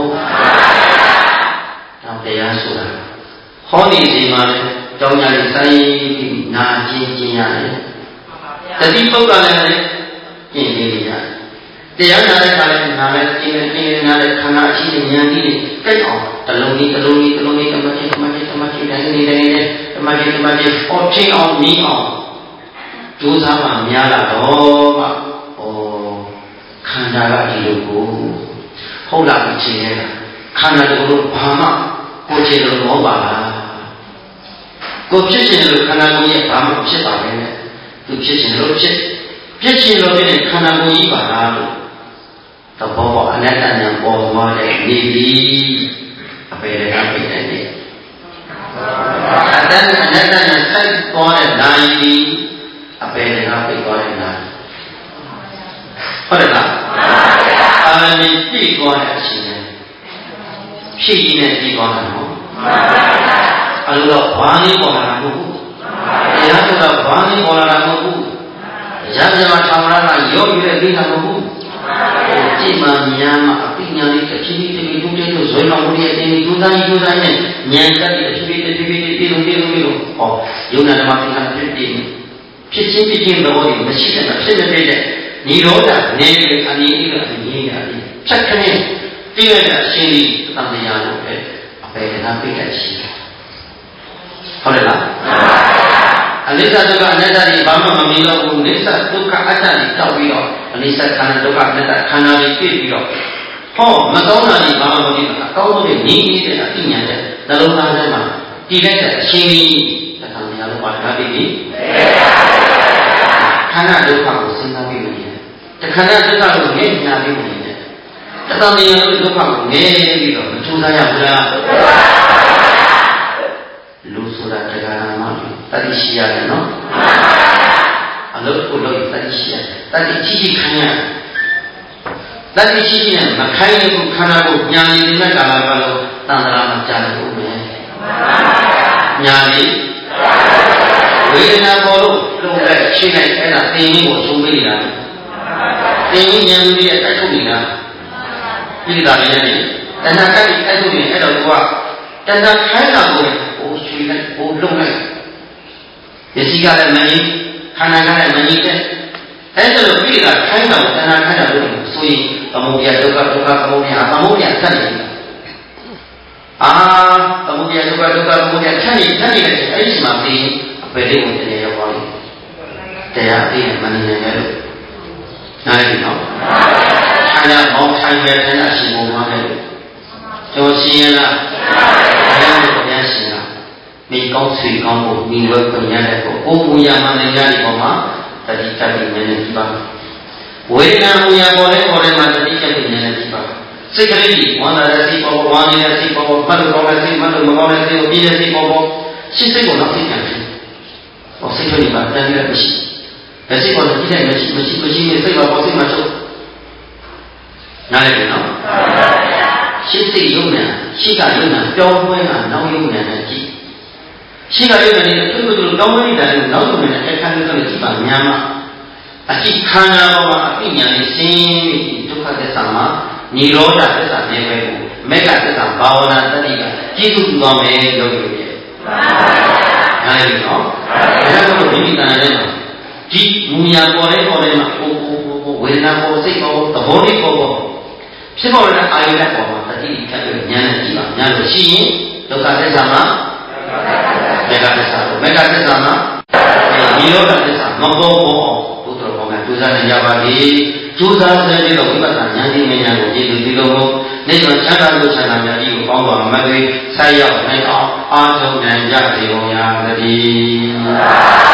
ဒါတရားဆိုတာဟောဒီစီမှာကြောင်းညာလေးစိုင်းပြီးနာကျင်ကျင်ရတယ်တတိပုဂ္ဂလည်းကျင့်နေရတယ်တရားနာတဲ့ခါလည်းနာလည်းကျင့်နေနေနာလည်းခန္ဓာအရှိဉာဏ်ကြီးတွေကြိုက်အောင်တလုံးကြီးတလုံးကြီးတလုံးကြီးတမချင်းတမချင်းတမချင်းတိုင်းနေတိုင်းနေတမချင်းတမချင်းဟောချင်းအောင်မြင်အောင်ကြိုးစားမှများလာတော့မှဩခန္ဓာကဒီလိုကို好啦，以前啦，看到这个爸妈，过去的老板啦，过去些的看到过也爸妈ဖြစ်ပါပဲသူဖြစ်ခြင်းလို့ဖြစ်ဖြစ်ခြင်းလို့ဖြစ်နေခန္ဓာကိုယ်ကြီးပါလားလို့သဘောပေါက်အနတ္တဉာဏ်ပေါ်သွားတဲ့နေပြီးအပေတွေကပြည့်တယ်နေအတ္တအနတ္တဉာဏ်ဆက်သွားတဲ့နိုင်ပြီးအပေတွေကပြည့်သွားတဲ့နိုင်ဟုတ်တယ်လားအာနိပြည့်သွားတဲ့အချိန်နဲ့ဖြစ်ရင်းနဲ့ပြည့်သွားတာနော်အလိုတော့ဘာလေးပေါ်လာတာမဟုတ်ဘူးတရားဆိုတာဘာလေးပေါ်လာတာမဟုတ်ဘူးရကြမှာထောင်လာတာရောယူတဲ့ကိစ္စမဟုတ်ဘူးကြည့်မှများမှအပိညာလေးတစ်ဖြည်းဖြည်းတစ်ဖြည်းဖြည်းတို့ဇွဲတော်မူရဲ့အင်းဒုသားကြီးဒုသားကြီးနဲ့ဉာဏ်တက်ပြီးတစ်ဖြည်းဖြည်းတစ်ဖြည်းဖြည်းပြေလုံးပြေလုံးပြေလုံးဟောယုံနာဓမ္မသင်္ခါရဖြစ်ပြီးဖြစ်ချင်းဖြစ်ချင်းသဘောတွေမရှိတဲ့ဖြစ်နေတဲ့နိရောဓနေပြီးအနည်းကြီးကအငြင်းရတယ်ဖြတ်ခနဲ့တည်ရတဲ့အရှင်ကြီးသံတရားလို့ပဲအပေကနာပြည့်တဲ့ရှိတယ်ဟုတ်တယ်လားအနိစ္စဒုက္ခအနတ္တတွေဘာမှမမြင်တော့ဘူးအနိစ္စဒုက္ခအတ္တတွေတောက်ပြီးတော့အနိစ္စခန္ဓာဒုက္ခအနတ္တခန္ဓာတွေပြည့်ပြီးတော့ဟောမကောင်းတာတွေဘာမှမမြင်ဘူးအကောင်းဆုံးတွေငြင်းနေတဲ့အသိဉာဏ်တဲ့နှလုံးသားထဲမှာတည်လိုက်တဲ့အရှင်ကြီးသံဃာလို့ပါတာပြီခန္ဓာဒုက္ခကိုစဉ်းစားပြီးမြင်တယ်တခန္ဓာဒုက္ခကိုငြင်းညာပြီးမြင်တယ်တသံဉာဏ်လို့ဒုက္ခကိုငြင်းပြီးတော့မထူးစားရဘူးလားလူဆိုတာတရားနာမှာတတိရှိရတယ်နော်အလုပ်ကိုလုပ်တတိရှိရတယ်တတိရှိရှိခံရတတိရှိရှိနဲ့မခိုင်းဘူးခန္ဓာကိုညာရည်နဲ့ကာလပတ်လို့တန်ត្រာမှာကြာလို့မယ်ညာရည်ဝေဒနာပေါ်လို့လုံးလိုက်ရှိလိုက်အဲ့ဒါသင်ရင်းကိုသုံးပေးနေတာသင်ရင်းဉာဏ်ကြီးရဲ့တိုက်ထုတ်နေတာပြည်တာလည်းနေတဏှာကတိုက်ထုတ်နေအဲ့တော့သူကတဏှာခိုင်းတာကိုဟိုရွှေလိုက်ဟိုလုံးလိုက်ယစီကလည်းမငြိခန္ဓာကလည်းမငြိတဲ့အဲ့ဒါလိုပြည်တာခိုင်းတာကိုတဏှာခိုင်းတာလို့ဆိုရင်သမုဒယဒုက္ခဒုက္ခသမုဒယသမုဒယဆက်နေတာအာသမုဒယဒုက္ခဒုက္ခသမုဒယဆက်နေဆက်နေတဲ့အဲ့ဒီမှာပြီးအပေလေးကိုတည်းရောက်သွားတယ်တရားအသိနဲ့မနေနိုင်တယ်လို့နားလည်နော်ခန္ဓာမောထိုင်ပဲခန္ဓာရှင်ပုံမှားတယ်လို့ကျော်ရှင်ရလားဘယ်လိုပြန်ရှင်လားမိကောင်းဆွေကောင်းကိုမိဝဲပုံရတဲ့ကိုကိုမူရမှလည်းရတယ်ပေါ်မှာတတိတတိနည်းနည်းကြည့်ပါဝေဒနာမူရပေါ်တဲ့ပေါ်တဲ့မှာတတိတတိနည်းနည်းကြည့်ပါစိတ်ကလေးကြီးဝမ်းသာတဲ့စိတ်ပေါ်ဝမ်းနေတဲ့စိတ်ပေါ်မှတ်လို့ကောင်းတဲ့စိတ်မှတ်လို့မကောင်းတဲ့စိတ်ကိုပြည့်တဲ့စိတ်ပေါ်ရှင်းစိတ်ကိုနောက်သိကြတယ်ဟောစိတ်ကလေးပါတန်ရမရှိအဲ့စိတ်ပေါ်ကြည့်လိုက်မရှိမရှိမရှိနဲ့စိတ်ပေါ်စိတ်မှာချုပ်နားလည်ပြီနော်ရှင်းစိတ်ယုံနာရှိကယုံနာပြောင်းလဲတာနောက်ယုံနာနဲ့ကြည့်ရှိကယုံနာနဲ့သူ့ကိုယ်သူတောင်းဝင်နေတာလည်းနောက်ယုံနာနဲ့အခါမျိုးနဲ့ကြည့်ပါများမှာအကြည့်ခန္ဓာပေါ်မှာအပိညာနဲ့ရှင်းပြီးဒုက္ခသစ္စာမှာនិရောဓသစ္စာနဲ့ပဲကိုမေဃသစ္စာဘာဝနာတတိကကြည့်သူသွားမယ်လို့ပြောပြတယ်။နားလည်နော်။ဒါကြောင့်မိမိတန်တဲ့မှာဒီမူညာပေါ်တဲ့ပေါ်တဲ့မှာကိုကိုကိုဝေဒနာပေါ်စိတ်ပေါ်သဘောလေးပေါ်ပေါ်ဖြစ်ပေါ်တဲ့အာယုနဲ့ပေါ်မှာတတိကပ်ပြီးဉာဏ်နဲ့ကြည့်ပါဉာဏ်လို့ရှိရင်ဒုက္ခသစ္စာမှာမေဃသစ္စာမေဃသစ္စာမှာនិရောဓသစ္စာမပေါ်ပေါ်ဘုရားဘောကကျိုးစားနေကြပါလေကျိုးစားတဲ့ပြီးတော့ဝိပဿနာဉာဏ်ကြီးဉာဏ်ကိုကြည့်ပြီးတော့နေတော့ချမ်းသာလို့ချမ်းသာများကြီးကိုပေါင်းပါမသွေးဆက်ရောက်နိုင်အောင်အာထုံနိုင်ကြစေကုန်ရာတည်း